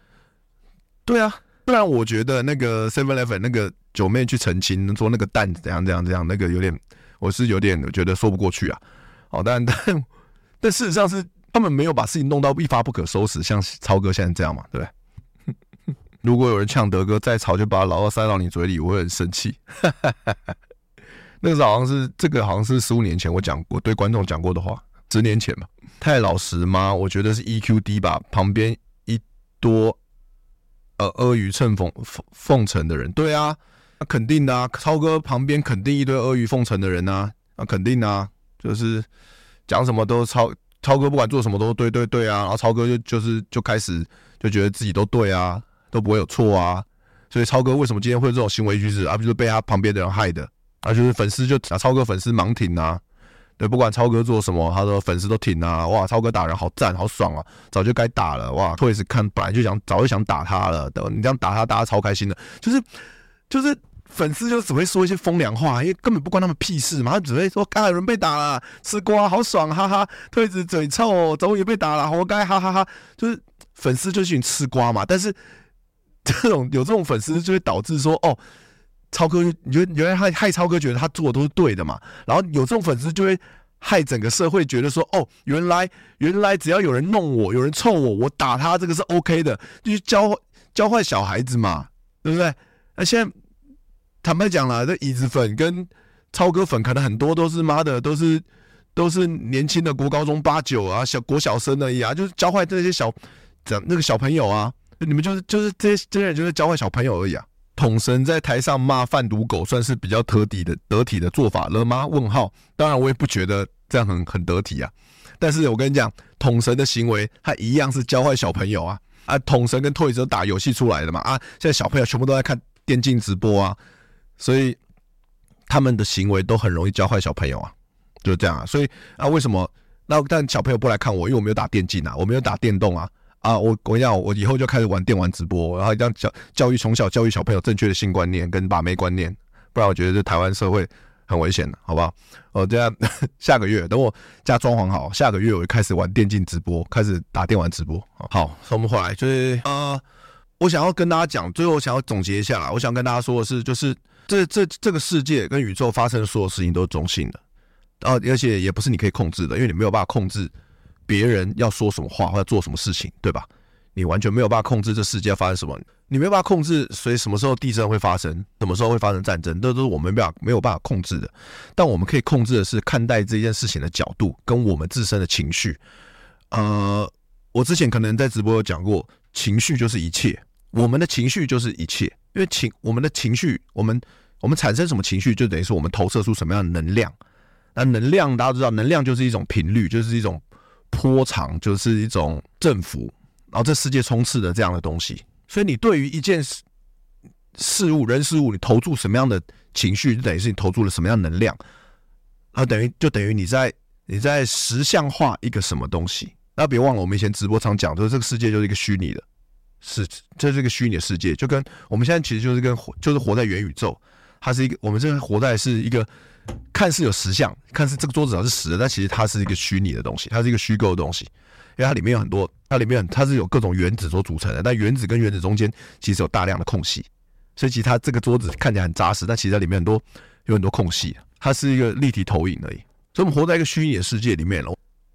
不然我觉得那个 7-Eleven 那个九妹去澄清说那个蛋怎样，那个我是有点觉得说不过去啊。但事实上是他们没有把事情弄到一发不可收拾，像超哥现在这样嘛，对不对？如果有人呛德哥再吵，就把老二塞到你嘴里，我会很生气。那个好像是15年前我对观众讲过的话，10年前吧。太老实吗？我觉得是 EQ 低吧，旁边一多阿谀奉承的人。对啊，肯定的啊，超哥旁边肯定一堆阿谀奉承的人啊，肯定的啊，就是讲什么都超哥不管做什么都对啊，然后超哥就开始就觉得自己都对啊，都不会有错啊，所以超哥为什么今天会有这种行为举止啊？就是被他旁边的人害的啊，就是粉丝就超哥粉丝盲挺啊，对，不管超哥做什么，他的粉丝都挺啊，哇，超哥打人好赞好爽啊，早就该打了，哇，Toys 看本来就早就想打他了，你这样打他，大家超开心的，就是粉丝就只会说一些风凉话，因为根本不关他们屁事嘛，他只会说有人被打了，吃瓜好爽，哈哈，Toys 嘴臭，终于被打了，活该，哈哈哈，就是粉丝就是一群吃瓜嘛，但是有这种粉丝就会导致说超哥，你觉得原来害超哥觉得他做的都是对的嘛？然后有这种粉丝就会害整个社会觉得说，原来只要有人弄我，有人臭我，我打他这个是 OK 的，就是教坏小孩子嘛，对不对？那现在坦白讲啦，这椅子粉跟超哥粉可能很多都是妈的，都是年轻的国高中8、9啊，国小生而已啊，就是教坏这些小朋友啊，你们就是这些人就是教坏小朋友而已啊。统神在台上骂贩毒狗，算是比较得体的做法了吗？问号。当然我也不觉得这样很得体啊。但是我跟你讲，统神的行为他一样是教坏小朋友啊。统神跟Toys都打游戏出来的嘛。现在小朋友全部都在看电竞直播啊，所以他们的行为都很容易教坏小朋友啊，就是这样啊。所以为什么？但小朋友不来看我，因为我没有打电竞啊，我没有打电动啊。我跟你讲，我以后就开始玩电玩直播，然后这样从小教育小朋友正确的性观念跟把妹观念，不然我觉得这台湾社会很危险的，好不好？这样下个月等我家装潢好，下个月我就开始玩电竞直播，开始打电玩直播。好，我们回来就是我想要跟大家讲，最后想要总结一下啦，我想跟大家说的是，就是这个世界跟宇宙发生的所有事情都是中性的，而且也不是你可以控制的，因为你没有办法控制别人要说什么话或者做什么事情，对吧？你完全没有办法控制这世界发生什么，你没有办法控制所以什么时候地震会发生，什么时候会发生战争，这都是我们没有办法控制的。但我们可以控制的是看待这件事情的角度跟我们自身的情绪。我之前可能在直播有讲过，情绪就是一切，我们的情绪就是一切，因为我们的情绪，我们产生什么情绪，就等于是我们投射出什么样的能量。那能量大家都知道，能量就是一种频率，就是一种波长，就是一种振幅，然后这世界充斥的这样的东西，所以你对于一件事物、人事物，你投注什么样的情绪，就等于是你投注了什么样的能量，等于你在实相化一个什么东西。那别忘了，我们以前直播常讲，就是这个世界就是一个虚拟的，这是一个虚拟的世界，就跟我们现在其实就是活在元宇宙，它是一个我们这个活在是一个。看似有实相，看似这个桌子上是实的，但其实它是一个虚拟的东西，它是一个虚构的东西，因为它里面有很多，它是有各种原子所组成的，但原子跟原子中间其实有大量的空隙，所以其实它这个桌子看起来很扎实，但其实它里面有很多空隙，它是一个立体投影而已。所以我们活在一个虚拟的世界里面，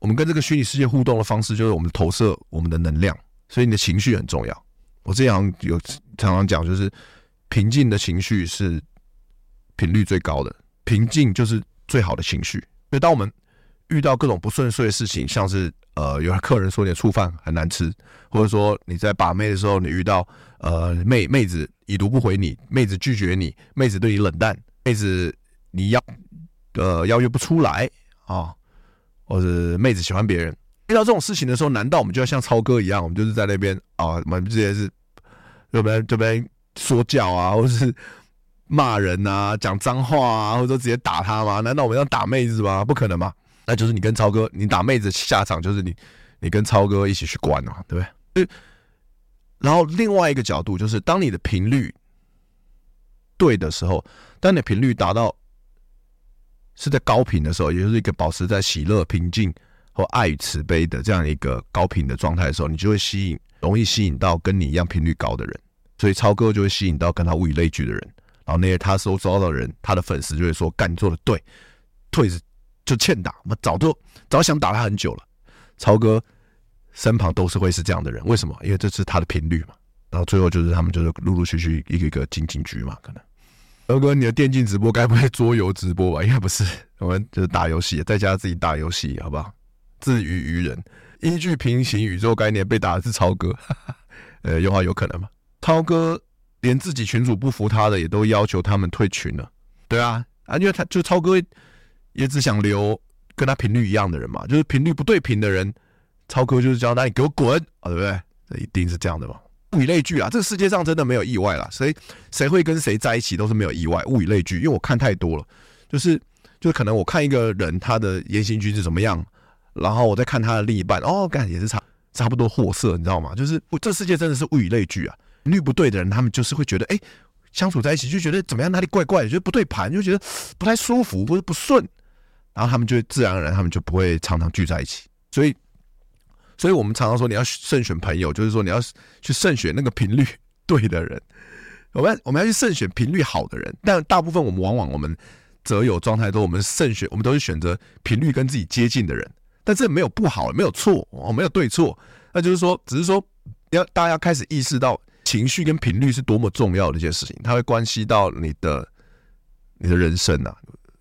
我们跟这个虚拟世界互动的方式，就是我们投射我们的能量，所以你的情绪很重要。我这样常常讲，就是平静的情绪是频率最高的，平静就是最好的情绪。所以当我们遇到各种不顺遂的事情，像是有客人说你的醋饭很难吃，或者说你在把妹的时候，你遇到妹子已读不回你，妹子拒绝你，妹子对你冷淡，妹子你邀约不出来啊，或者妹子喜欢别人，遇到这种事情的时候，难道我们就要像超哥一样，我们就是在那边我们这些是这边说教啊，或者是骂人啊，讲脏话啊，或者说直接打他吗？难道我们要打妹子吗？不可能嘛！那就是你跟超哥，你打妹子下场就是你跟超哥一起去关啊，对不对？然后另外一个角度就是，当你的频率对的时候，当你的频率达到是在高频的时候，也就是一个保持在喜乐、平静或爱与慈悲的这样一个高频的状态的时候，你就会容易吸引到跟你一样频率高的人，所以超哥就会吸引到跟他物以类聚的人，然后那些他收到的人，他的粉丝就会说：“干，你做的对，退子就欠打，我早想打他很久了。”超哥身旁都是会是这样的人，为什么？因为这是他的频率嘛。然后最后就是他们就是陆陆续续一个进警局嘛，可能。超哥，你的电竞直播该不会桌游直播吧？应该不是，我们就是打游戏，在家自己打游戏，好不好？自娱于人。依据平行宇宙概念被打的是超哥，有可能吗？超哥连自己群主不服他的也都要求他们退群了，对啊，因为就超哥也只想留跟他频率一样的人嘛，就是频率不对频的人，超哥就是叫他你给我滚对不对？这一定是这样的嘛。物以类聚啊，这个世界上真的没有意外啦，谁会跟谁在一起都是没有意外，物以类聚，因为我看太多了，就是可能我看一个人他的言行举止怎么样，然后我再看他的另一半，干也是差不多货色，你知道吗？就是这世界真的是物以类聚啊，频率不对的人，他们就是会觉得相处在一起就觉得怎么样，哪里怪怪的，觉得不对盘，就觉得不太舒服或者不顺，然后他们就会自然而然他们就不会常常聚在一起，所以我们常常说你要慎选朋友，就是说你要去慎选那个频率对的人，我们要去慎选频率好的人，但大部分我们择友状态都我们都是选择频率跟自己接近的人，但这没有不好，没有错，没有对错，那就是说只是说大家要开始意识到情绪跟频率是多么重要的一件事情，它会关系到你的人生啊，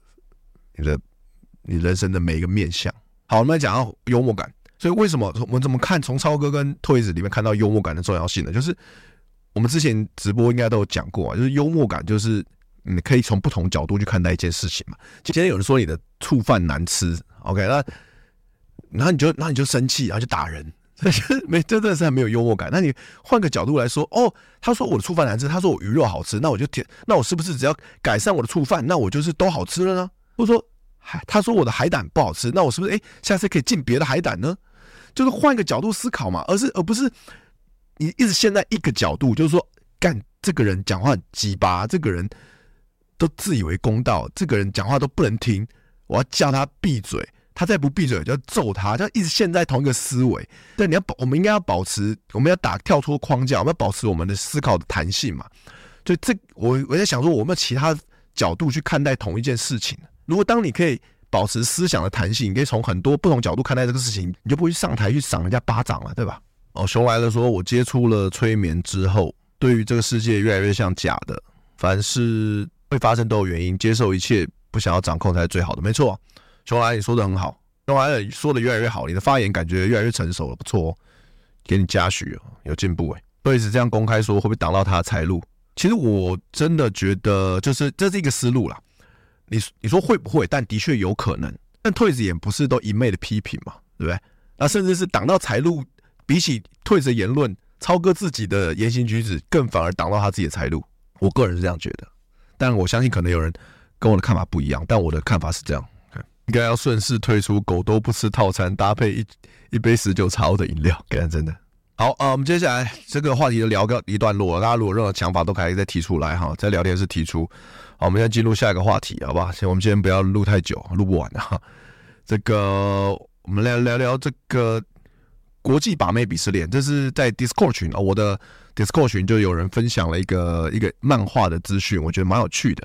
你人生的每一个面向。好，我们来讲到幽默感。所以为什么我们怎么看从超哥跟 Toys 里面看到幽默感的重要性呢？就是我们之前直播应该都有讲过就是幽默感就是你可以从不同角度去看待一件事情嘛。今天有人说你的醋饭难吃 ，OK， 然后你就生气，然后就打人，这真的是很没有幽默感。那你换个角度来说，他说我的醋饭难吃，他说我鱼肉好吃，那我是不是只要改善我的醋饭，那我就是都好吃了呢？或者说他说我的海胆不好吃，那我是不是下次可以进别的海胆呢？就是换一个角度思考嘛，而不是你一直陷在一个角度，就是说干这个人讲话很鸡巴，这个人都自以为公道，这个人讲话都不能听，我要叫他闭嘴，他再不闭嘴就要揍他，就一直陷在同一个思维。但我们应该要保持，我们要跳出框架，我们要保持我们的思考的弹性嘛。所以我在想说，我们有其他角度去看待同一件事情。如果当你可以保持思想的弹性，你可以从很多不同角度看待这个事情，你就不会去上台去赏人家巴掌了，对吧？熊来了说，我接触了催眠之后，对于这个世界越来越像假的，凡事会发生都有原因，接受一切，不想要掌控才是最好的。没错，熊来你说的很好，熊来说的越来越好，你的发言感觉越来越成熟了，不错给你嘉许有进步所以是这样公开说，会不会挡到他的财路？其实我真的觉得，就是这是一个思路啦。你说会不会？但的确有可能。但退子也不是都一昧的批评嘛，对不对？那甚至是挡到财路，比起退子的言论，超哥自己的言行举止更反而挡到他自己的财路。我个人是这样觉得，但我相信可能有人跟我的看法不一样，但我的看法是这样。应该要顺势推出狗都不吃套餐，搭配一杯19茶的饮料，真的。好，我们接下来这个话题就聊个一段落了，大家如果有任何想法都可以再提出来哈，在聊天室提出。好，我们现在进入下一个话题，好不好？我们今天不要录太久，录不完啊。这个我们来聊聊这个国际把妹鄙视链，这是在 Discord 群我的 Discord 群就有人分享了一个漫画的资讯，我觉得蛮有趣的。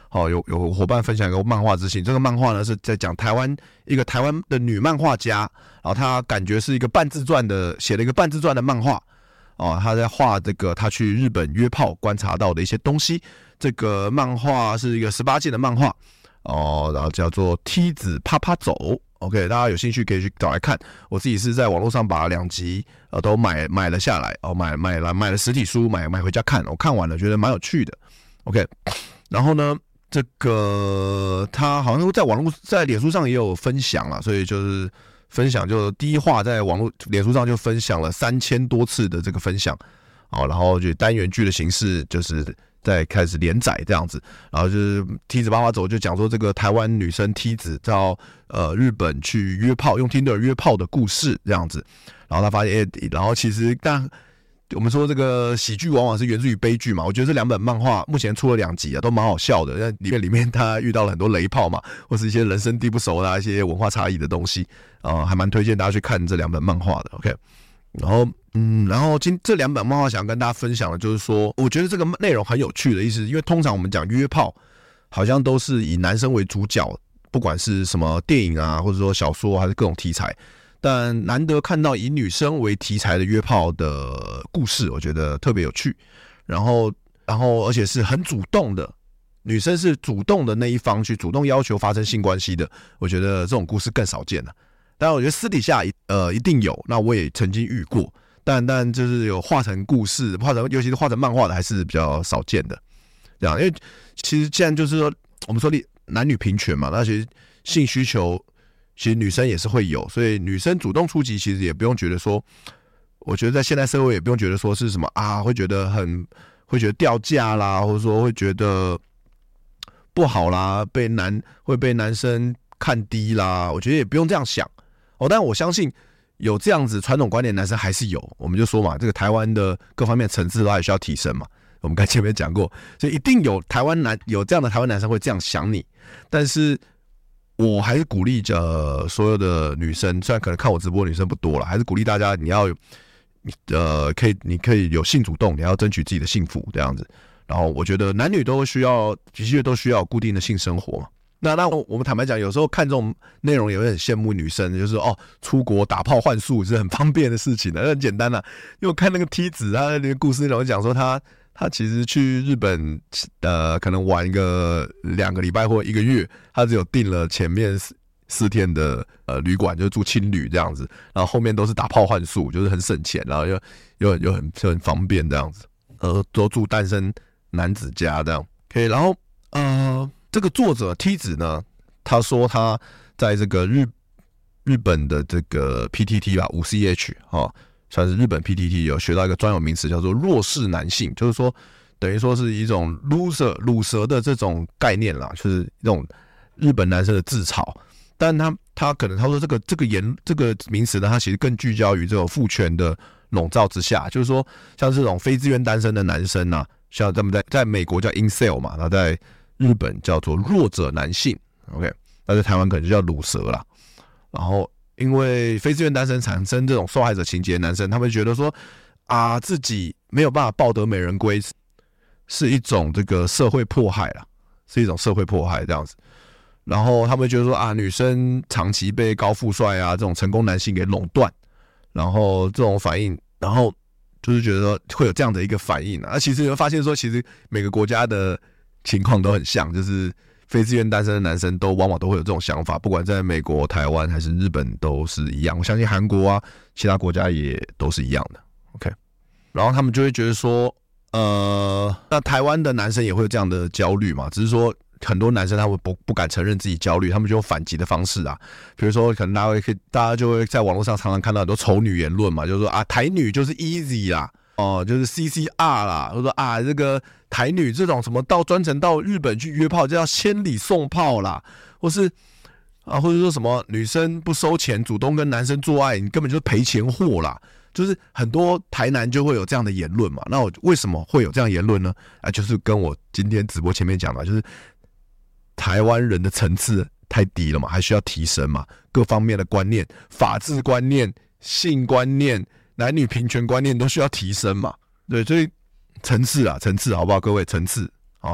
有伙伴分享一个漫画之星，这个漫画呢是在讲一个台湾的女漫画家，然后她感觉是一个写了一个半自传的漫画她在画这个她去日本约炮观察到的一些东西。这个漫画是一个18禁的漫画然后叫做《梯子啪啪走》。OK， 大家有兴趣可以去找来看。我自己是在网络上把2集都买了下来买了实体书，买回家看。我看完了，觉得蛮有趣的。OK， 然后呢，这个他好像在脸书上也有分享了，所以就是分享就第一话在脸书上就分享了3000多次的这个分享然后就单元剧的形式就是在开始连载这样子，然后就是梯子啪啪走就讲说这个台湾女生梯子到日本去约炮，用 Tinder 约炮的故事这样子。然后他发现然后其实我们说这个喜剧往往是源自于悲剧嘛，我觉得这2本漫画目前出了2集都蛮好笑的，里面他遇到了很多雷炮嘛，或是一些人生地不熟的一些文化差异的东西还蛮推荐大家去看这2本漫画的。 OK， 然后这2本漫画想跟大家分享的就是说，我觉得这个内容很有趣的意思，因为通常我们讲约炮好像都是以男生为主角，不管是什么电影啊，或者说小说还是各种题材，但难得看到以女生为题材的约炮的故事，我觉得特别有趣。然后而且是很主动的，女生是主动的那一方去主动要求发生性关系的，我觉得这种故事更少见了。当然我觉得私底下一定有，那我也曾经遇过，但就是有画成故事，尤其是画成漫画的还是比较少见的。这样，因为其实现在就是说我们说男女平权嘛，那其实性需求其实女生也是会有，所以女生主动出击其实也不用觉得说，我觉得在现代社会也不用觉得说是什么会觉得掉价啦，或者说会觉得不好啦，会被男生看低啦，我觉得也不用这样想但我相信有这样子传统观念的男生还是有，我们就说嘛，这个台湾的各方面层次都还需要提升嘛。我们刚才前面讲过，所以一定有这样的台湾男生会这样想你，但是我还是鼓励所有的女生，虽然可能看我直播的女生不多了，还是鼓励大家你要你可以有性主动，你要争取自己的幸福这样子。然后我觉得男女的确都需要固定的性生活嘛。那我们坦白讲，有时候看这种内容也会很羡慕女生，就是出国打炮换宿是很方便的事情的，很简单啦。因为我看那个梯子，他那个故事内容讲说他其实去日本可能玩一个2个礼拜或1个月，他只有订了前面4天的旅馆，就是住青旅这样子，然后后面都是打炮换宿，就是很省钱，然后又很方便这样子，都住单身男子家这样。OK， 然后这个作者梯子呢，他说他在这个日本的这个 PTT 吧，5CH 算是日本 PTT 有学到一个专有名词叫做弱势男性，就是说等于说是一种乳蛇的这种概念啦，就是一种日本男生的自嘲。但他可能他说这个名词呢，他其实更聚焦于这种父权的笼罩之下，就是说像这种非自愿单身的男生啊，像他们在美国叫 incel 嘛，那在日本叫做弱者男性 ，OK， 那在台湾可能就叫乳蛇啦。然后因为非自愿单身产生这种受害者情节的男生，他们觉得说自己没有办法抱得美人归，是一种这个社会迫害啦，是一种社会迫害这样子。然后他们觉得说女生长期被高富帅这种成功男性给垄断，然后这种反应，然后就是觉得说会有这样的一个反应其实你会发现说，其实每个国家的情况都很像，就是非自愿单身的男生往往都会有这种想法，不管在美国、台湾还是日本都是一样。我相信韩国其他国家也都是一样的。OK， 然后他们就会觉得说，那台湾的男生也会有这样的焦虑嘛，只是说很多男生他会不敢承认自己焦虑，他们就用反击的方式比如说可能大家就会在网络上常常看到很多丑女言论嘛，就是说台女就是 easy 啦。就是 CCR 啦，或者说这个台女这种什么专程到日本去约炮，就叫千里送炮啦，或者说什么女生不收钱主动跟男生做爱，你根本就是赔钱货啦。就是很多台男就会有这样的言论嘛。那我为什么会有这样的言论呢？就是跟我今天直播前面讲的，就是台湾人的层次太低了嘛，还需要提升嘛，各方面的观念、法治观念、性观念、男女平权观念都需要提升嘛。对，所以层次好不好？各位层次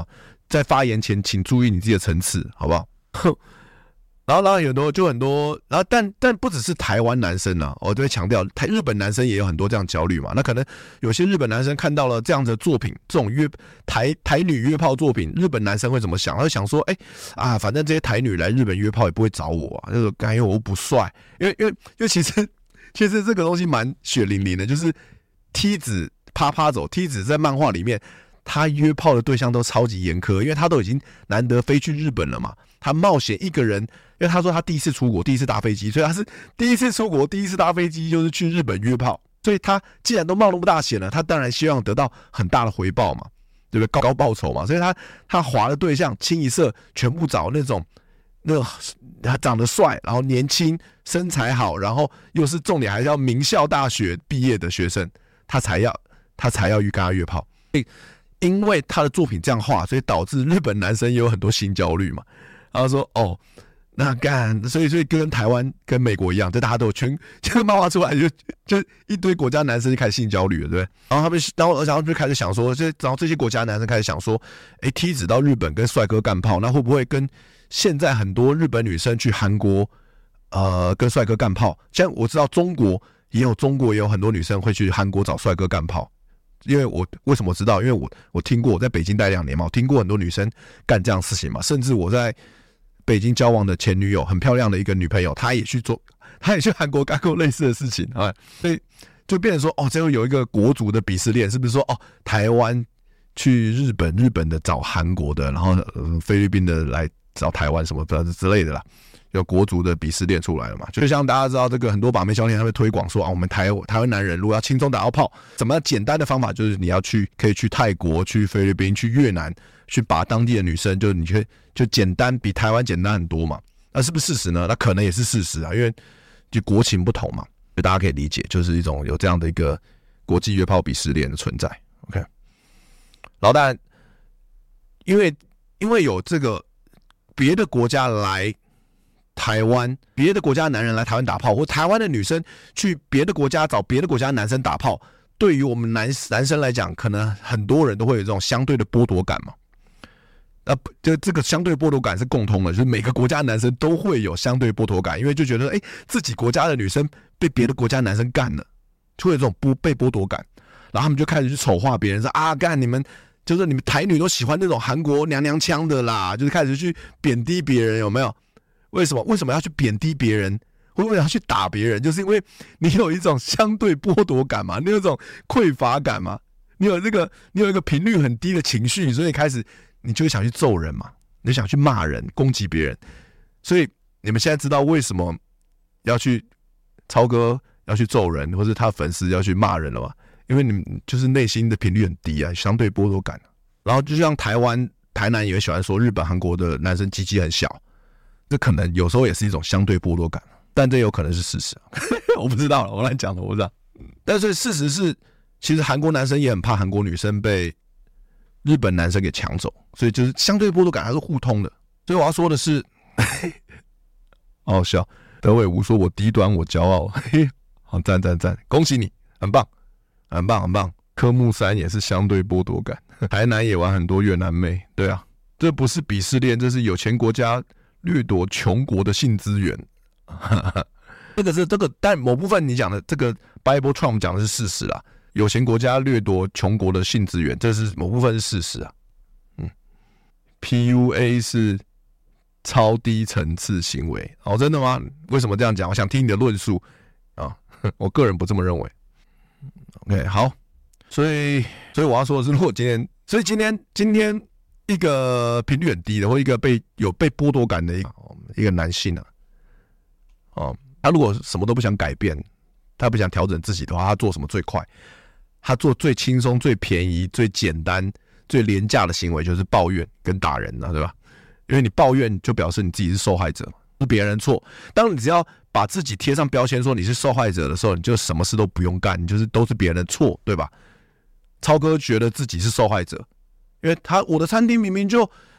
在发言前，请注意你自己的层次，好不好？然后很多，然后但不只是台湾男生啊，我都会强调，日本男生也有很多这样焦虑嘛。那可能有些日本男生看到了这样的作品，这种台女约炮作品，日本男生会怎么想？他会想说，反正这些台女来日本约炮也不会找我啊，就是因为我不帅，因为其实这个东西蛮血淋淋的，就是梯子啪走，梯子在漫画里面，他约炮的对象都超级严苛，因为他都已经难得飞去日本了嘛，他冒险一个人，因为他说他第一次出国，第一次搭飞机，所以他是第一次出国，第一次搭飞机就是去日本约炮，所以他既然都冒那么大险了，他当然希望得到很大的回报嘛，对不对？高报酬嘛，所以他滑的对象清一色全部找那种他长得帅，然后年轻，身材好，然后又是重点还是要名校大学毕业的学生，他才要跟他约炮。因为他的作品这样画，所以导致日本男生也有很多性焦虑嘛。然后说那所以跟台湾跟美国一样，就大家都有这个漫画出来就一堆国家男生就开始性焦虑了，对不对？然后就开始想说，然后这些国家男生开始想说，梯子到日本跟帅哥干炮，那会不会跟现在很多日本女生去韩国跟帅哥干炮？像我知道中国也有很多女生会去韩国找帅哥干炮。因为我为什么知道？因为我听过，我在北京待2年嘛，我听过很多女生干这样的事情嘛，甚至我在北京交往的前女友，很漂亮的一个女朋友，她也去韩国干过类似的事情啊，所以就变成说，这有一个国族的鄙视链，是不是说台湾去日本的找韩国的，然后菲律宾的来找台湾什么之类的啦？有国族的鄙视链出来了嘛？就像大家知道，这个很多把妹教练他会推广说我们台湾男人如果要轻松打到炮，怎么样简单的方法就是你要可以去泰国、去菲律宾、去越南，去把当地的女生，就你就简单比台湾简单很多嘛？那是不是事实呢？那可能也是事实啊，因为就国情不同嘛，就大家可以理解，就是一种有这样的一个国际约炮鄙视链的存在。OK， 然后当然，因为有这个别的国家来台湾，别的国家的男人来台湾打炮，或台湾的女生去别的国家找别的国家的男生打炮，对于我们男生来讲，可能很多人都会有这种相对的剥夺感嘛。这个相对剥夺感是共通的，就是每个国家的男生都会有相对剥夺感，因为就觉得自己国家的女生被别的国家的男生干了，就会有这种被剥夺感，然后他们就开始去丑化别人，说干你们台女都喜欢那种韩国娘娘腔的啦，就是开始去贬低别人，有没有？为什么要去贬低别人？为什么要去打别人？就是因为你有一种相对剥夺感嘛，你有一种匮乏感嘛，你有一个频率很低的情绪，所以开始你就会想去揍人嘛，你就想去骂人、攻击别人。所以你们现在知道为什么要去超哥要去揍人，或是他粉丝要去骂人了吗？因为你们就是内心的频率很低啊，相对剥夺感。然后就像台南也会喜欢说日本、韩国的男生鸡鸡很小。这可能有时候也是一种相对剥夺感，但这有可能是事实我不知道了，我乱讲的，我不知道。但是事实是，其实韩国男生也很怕韩国女生被日本男生给抢走，所以就是相对剥夺感还是互通的。所以我要说的是，好笑，德伟吴说我低端我骄傲，好赞，恭喜你，很棒。科目3也是相对剥夺感，台南也玩很多越南妹，对啊，这不是鄙视链，这是有钱国家掠夺穷国的性资源，这个，但某部分你讲的这个 Bible Trump 讲的是事实啦，有钱国家掠夺穷国的性资源，这是某部分是事实啊。PUA 是超低层次行为，真的吗？为什么这样讲？我想听你的论述啊，我个人不这么认为。OK， 好，所以我要说的是，如果今天一个频率很低的，或一个被剥夺感的一个男性他如果什么都不想改变，他不想调整自己的话，他做什么最快？他做最轻松、最便宜、最简单、最廉价的行为就是抱怨跟打人对吧？因为你抱怨就表示你自己是受害者，是别人错。当你只要把自己贴上标签说你是受害者的时候，你就什么事都不用干，你就是都是别人的错，对吧？超哥觉得自己是受害者。因为我的餐厅明明就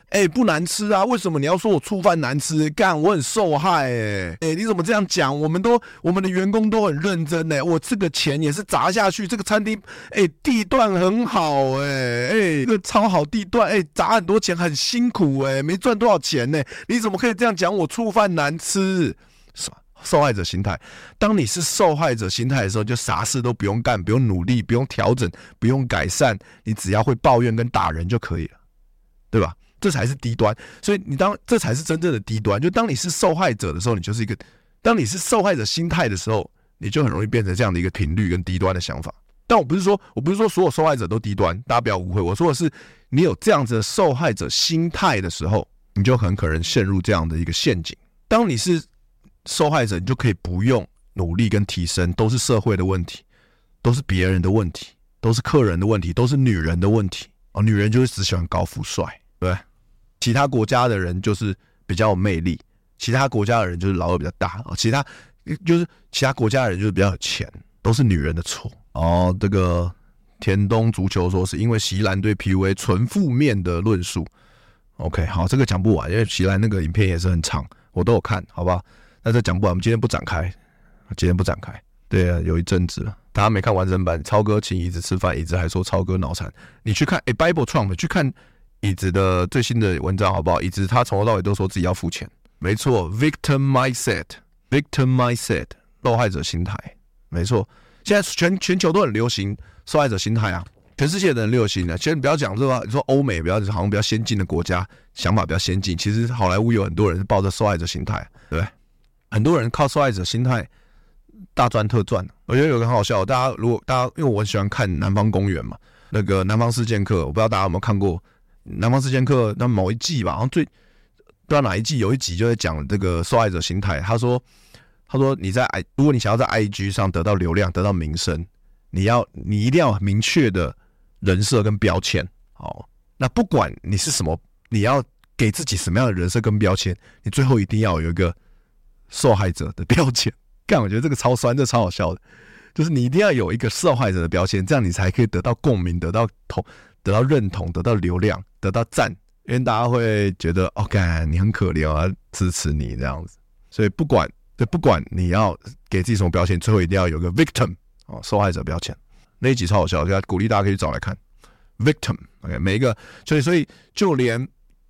不难吃啊，为什么你要说我醋饭难吃？干，我很受害你怎么这样讲？我们的员工都很认真我这个钱也是砸下去，这个餐厅地段很好这个超好地段砸很多钱，很辛苦没赚多少钱你怎么可以这样讲我醋饭难吃？受害者心态，当你是受害者心态的时候，就啥事都不用干，不用努力，不用调整，不用改善，你只要会抱怨跟打人就可以了，对吧？这才是低端，所以这才是真正的低端。就当你是受害者的时候，你就是一个；当你是受害者心态的时候，你就很容易变成这样的一个频率跟低端的想法。但我不是说所有受害者都低端，大家不要误会。我说的是，你有这样子的受害者心态的时候，你就很可能陷入这样的一个陷阱。当你是受害者，你就可以不用努力跟提升，都是社会的问题，都是别人的问题，都是客人的问题，都是女人的问题女人就是只喜欢高富帅，对不对？其他国家的人就是比较有魅力，其他国家的人就是老二比较大其他国家的人就是比较有钱，都是女人的错这个田东足球说是因为席兰对 PUA 纯负面的论述。OK， 好，这个讲不完，因为席兰那个影片也是很长，我都有看，好不好？那这讲不完，我们今天不展开。对啊，有一阵子了，大家没看完整版。超哥请椅子吃饭，椅子还说超哥脑残。你去看Bible Trump 去看椅子的最新的文章好不好？椅子他从头到尾都说自己要付钱，没错 ，victim mindset， 受害者心态，没错。现在全球都很流行受害者心态啊，全世界的人流行先不要讲这个，你说欧美好像比较先进的国家，想法比较先进。其实好莱坞有很多人是抱着受害者心态，对不对？很多人靠受害者心态大赚特赚。我觉得有个很好笑，大家因为我很喜欢看《南方公园》嘛，那个《南方四剑客》，我不知道大家有没有看过《南方四剑客》那某一季吧，好像不知道哪一季有一集就在讲这个受害者心态。他说如果你想要在 IG 上得到流量、得到名声，你一定要有明确的人设跟标签。那不管你是什么，你要给自己什么样的人设跟标签，你最后一定要有一个受害者的标签。干，我觉得这个超酸，这超好笑的，就是你一定要有一个受害者的标签，这样你才可以得到共鸣，得到认同，得到流量，得到赞，因为大家会觉得干你很可怜啊，支持你这样子。所以不管你要给自己什么标签，最后一定要有个 victim 受害者标签。那一集超好笑，鼓励大家可以找来看 victim。OK， 每一个，所以就连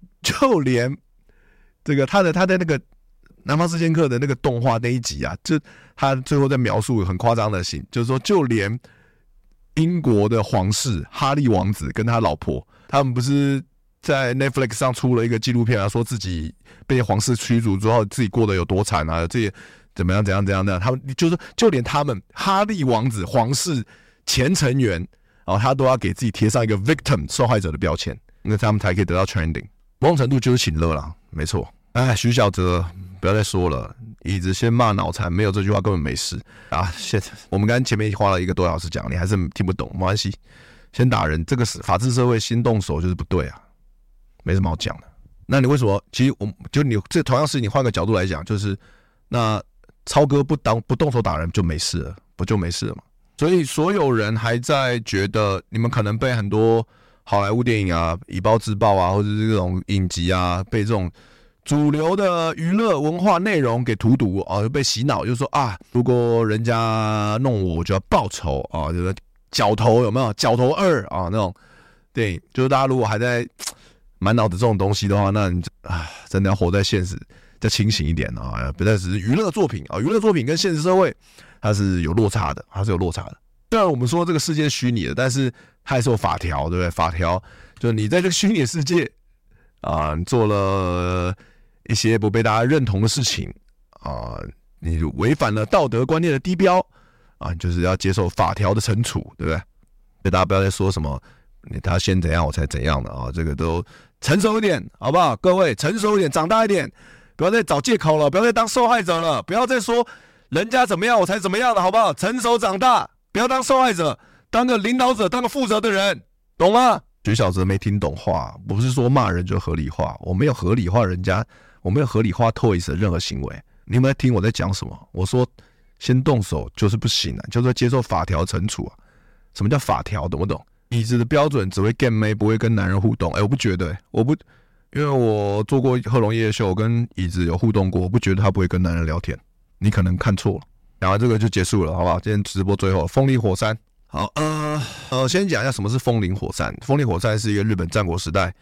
这个他的那个南方四剑客的那个动画那一集啊，就他最后在描述很夸张的信，就是说就连英国的皇室哈利王子跟他老婆，他们不是在 Netflix 上出了一个纪录片啊，说自己被皇室驱逐之后自己过得有多惨啊，自己怎么样，他们就连他们哈利王子皇室前成员他都要给自己贴上一个 victim 受害者的标签，那他们才可以得到 trending。某种程度就是请乐啦，没错。徐小哲不要再说了，椅子先骂脑残，没有这句话根本没事啊！我们刚才前面花了1个多小时讲，你还是听不懂，没关系，先打人，这个是法治社会，先动手就是不对啊，没什么好讲的。那你为什么？其实你这同样是你换个角度来讲，就是那超哥不动手打人就没事了，不就没事了吗？所以所有人还在觉得你们可能被很多好莱坞电影啊以暴制暴啊，或者是这种影集啊，被这种主流的娱乐文化内容给荼毒就被洗脑，就是说如果人家弄我就要报仇就是角头有没有？角头2那种电影，就是大家如果还在满脑子这种东西的话，那你真的要活在现实，再清醒一点不再只是娱乐作品娱乐作品跟现实社会它是有落差的，虽然我们说这个世界是虚拟的，但是它还是有法条，对不对？法条就是你在这个虚拟的世界你做了一些不被大家认同的事情你违反了道德观念的低标就是要接受法条的惩处，对不对？所以大家不要再说什么他先怎样我才怎样的这个都成熟一点，好不好？各位成熟一点，长大一点，不要再找借口了，不要再当受害者了，不要再说人家怎么样我才怎么样的，好不好？成熟长大，不要当受害者，当个领导者，当个负责的人，懂吗？徐小哲没听懂话，不是说骂人就合理化，我没有合理化人家，我没有合理化 Toys 的任何行为。你有没有听我在讲什么？我说先动手就是不行就是接受法条惩处什么叫法条？懂不懂？椅子的标准只会 game 妹，不会跟男人互动。我不觉得， 因为我做过贺龙夜秀，跟椅子有互动过，我不觉得他不会跟男人聊天，你可能看错了。讲完这个就结束了，好不好？今天直播最后风林火山。好，先讲一下什么是风林火山。风林火山是一个日本战国时代，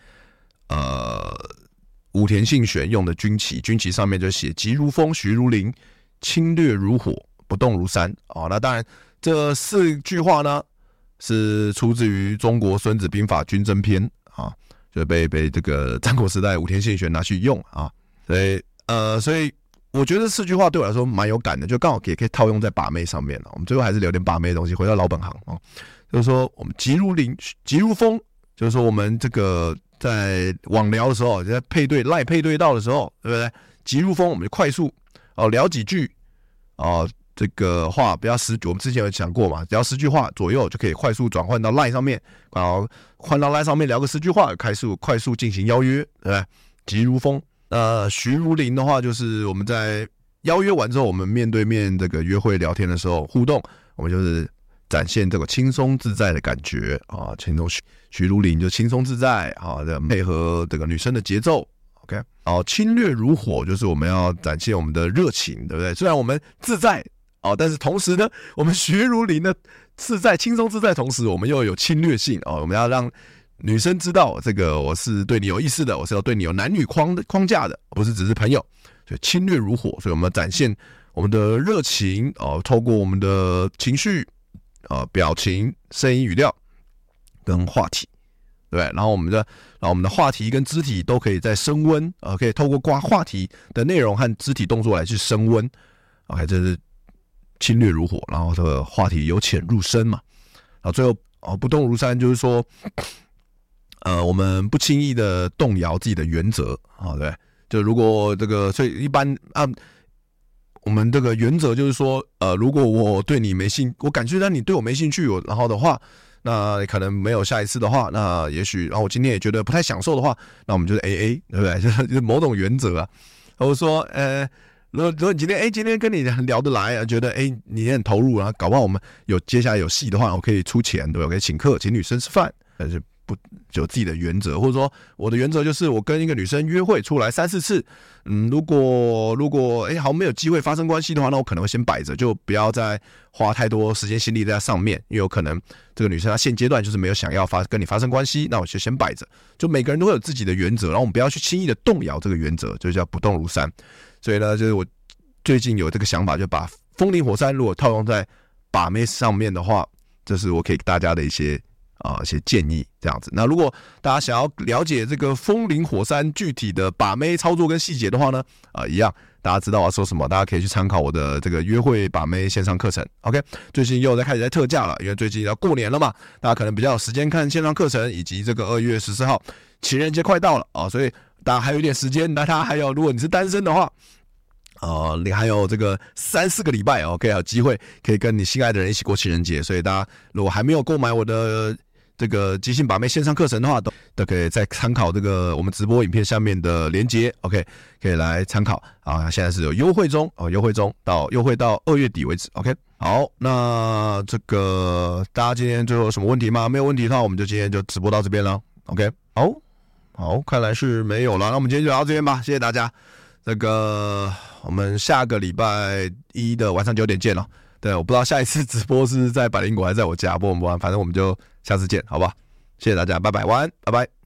武田信玄用的军旗，军旗上面就写急如风，徐如林，侵略如火，不动如山。那当然，这4句话呢是出自于中国孙子兵法军争篇啊，就被这个战国时代武田信玄拿去用啊，所以我觉得4句话对我来说蛮有感的，就刚好也可以套用在把妹上面了。我们最后还是聊点把妹的东西，回到老本行啊，就是说我们急如林，急如风，就是说我们这个在网聊的时候，在配对赖配对到的时候，对不对？急如风，我们就快速聊几句这个话不要10句，我们之前有讲过嘛，只要10句话左右就可以快速转换到 LINE 上面，换到 LINE 上面聊个10句话，快速进行邀约，对不对？急如风。徐如林的话，就是我们在邀约完之后，我们面对面这个约会聊天的时候互动，我们就是展现这个轻松自在的感觉啊，徐如林就轻松自在啊，配合这个女生的节奏。OK， 侵略如火，就是我们要展现我们的热情，对不对？虽然我们自在但是同时呢，我们徐如林的自在、轻松自在，同时我们又有侵略性我们要让女生知道这个我是对你有意思的，我是要对你有男女框架的，不是只是朋友。所以侵略如火，所以我们展现我们的热情透过我们的情绪表情、声音、语调跟话题，对，然后我们的话题跟肢体都可以再升温可以透过话题的内容和肢体动作来去升温。OK， 这是侵略如火，然后这个话题由浅入深嘛，然后最后不动如山，就是说我们不轻易的动摇自己的原则对，就如果这个，所以一般我们这个原则就是说如果我对你没兴趣，我感觉到你对我没兴趣，然后的话，那可能没有下一次的话，那也许然后我今天也觉得不太享受的话，那我们就是 AA， 对不对？就是某种原则啊，或者说如果你今天跟你很聊得来觉得你也很投入，然后搞不好我们接下来有戏的话，我可以出钱，对不对？我可以请客，请女生吃饭，但是不有自己的原则，或者说我的原则就是我跟一个女生约会出来3-4次，如果好像没有机会发生关系的话，那我可能会先摆着，就不要再花太多时间心力在上面，因为有可能这个女生她现阶段就是没有想要跟你发生关系，那我就先摆着。就每个人都会有自己的原则，然后我们不要去轻易的动摇这个原则，就叫不动如山。所以呢，就是我最近有这个想法，就把风林火山如果套用在把妹上面的话，这是我给大家的一些建议这样子。那如果大家想要了解这个风林火山具体的把妹操作跟细节的话呢，一样大家知道我要说什么，大家可以去参考我的这个约会把妹线上课程。OK， 最近又开始在特价了，因为最近要过年了嘛，大家可能比较有时间看线上课程，以及这个2月14号情人节快到了所以大家还有一点时间。那他还有，如果你是单身的话，你还有这个3-4个礼拜可以有机会可以跟你心爱的人一起过情人节。所以大家如果还没有购买我的这个即兴把妹线上课程的话，都可以再参考这个我们直播影片下面的连结 ，OK， 可以来参考现在是有优惠中优惠到2月底为止 ，OK。好，那这个大家今天最后有什么问题吗？没有问题的话，我们就今天就直播到这边了 ，OK。好，看来是没有了，那我们今天就聊到这边吧，谢谢大家。这个我们下个礼拜1的晚上9点见了。对，我不知道下一次直播是在百灵果还是在我家，不管，反正我们就下次见，好吧？谢谢大家，拜拜，晚安，拜拜。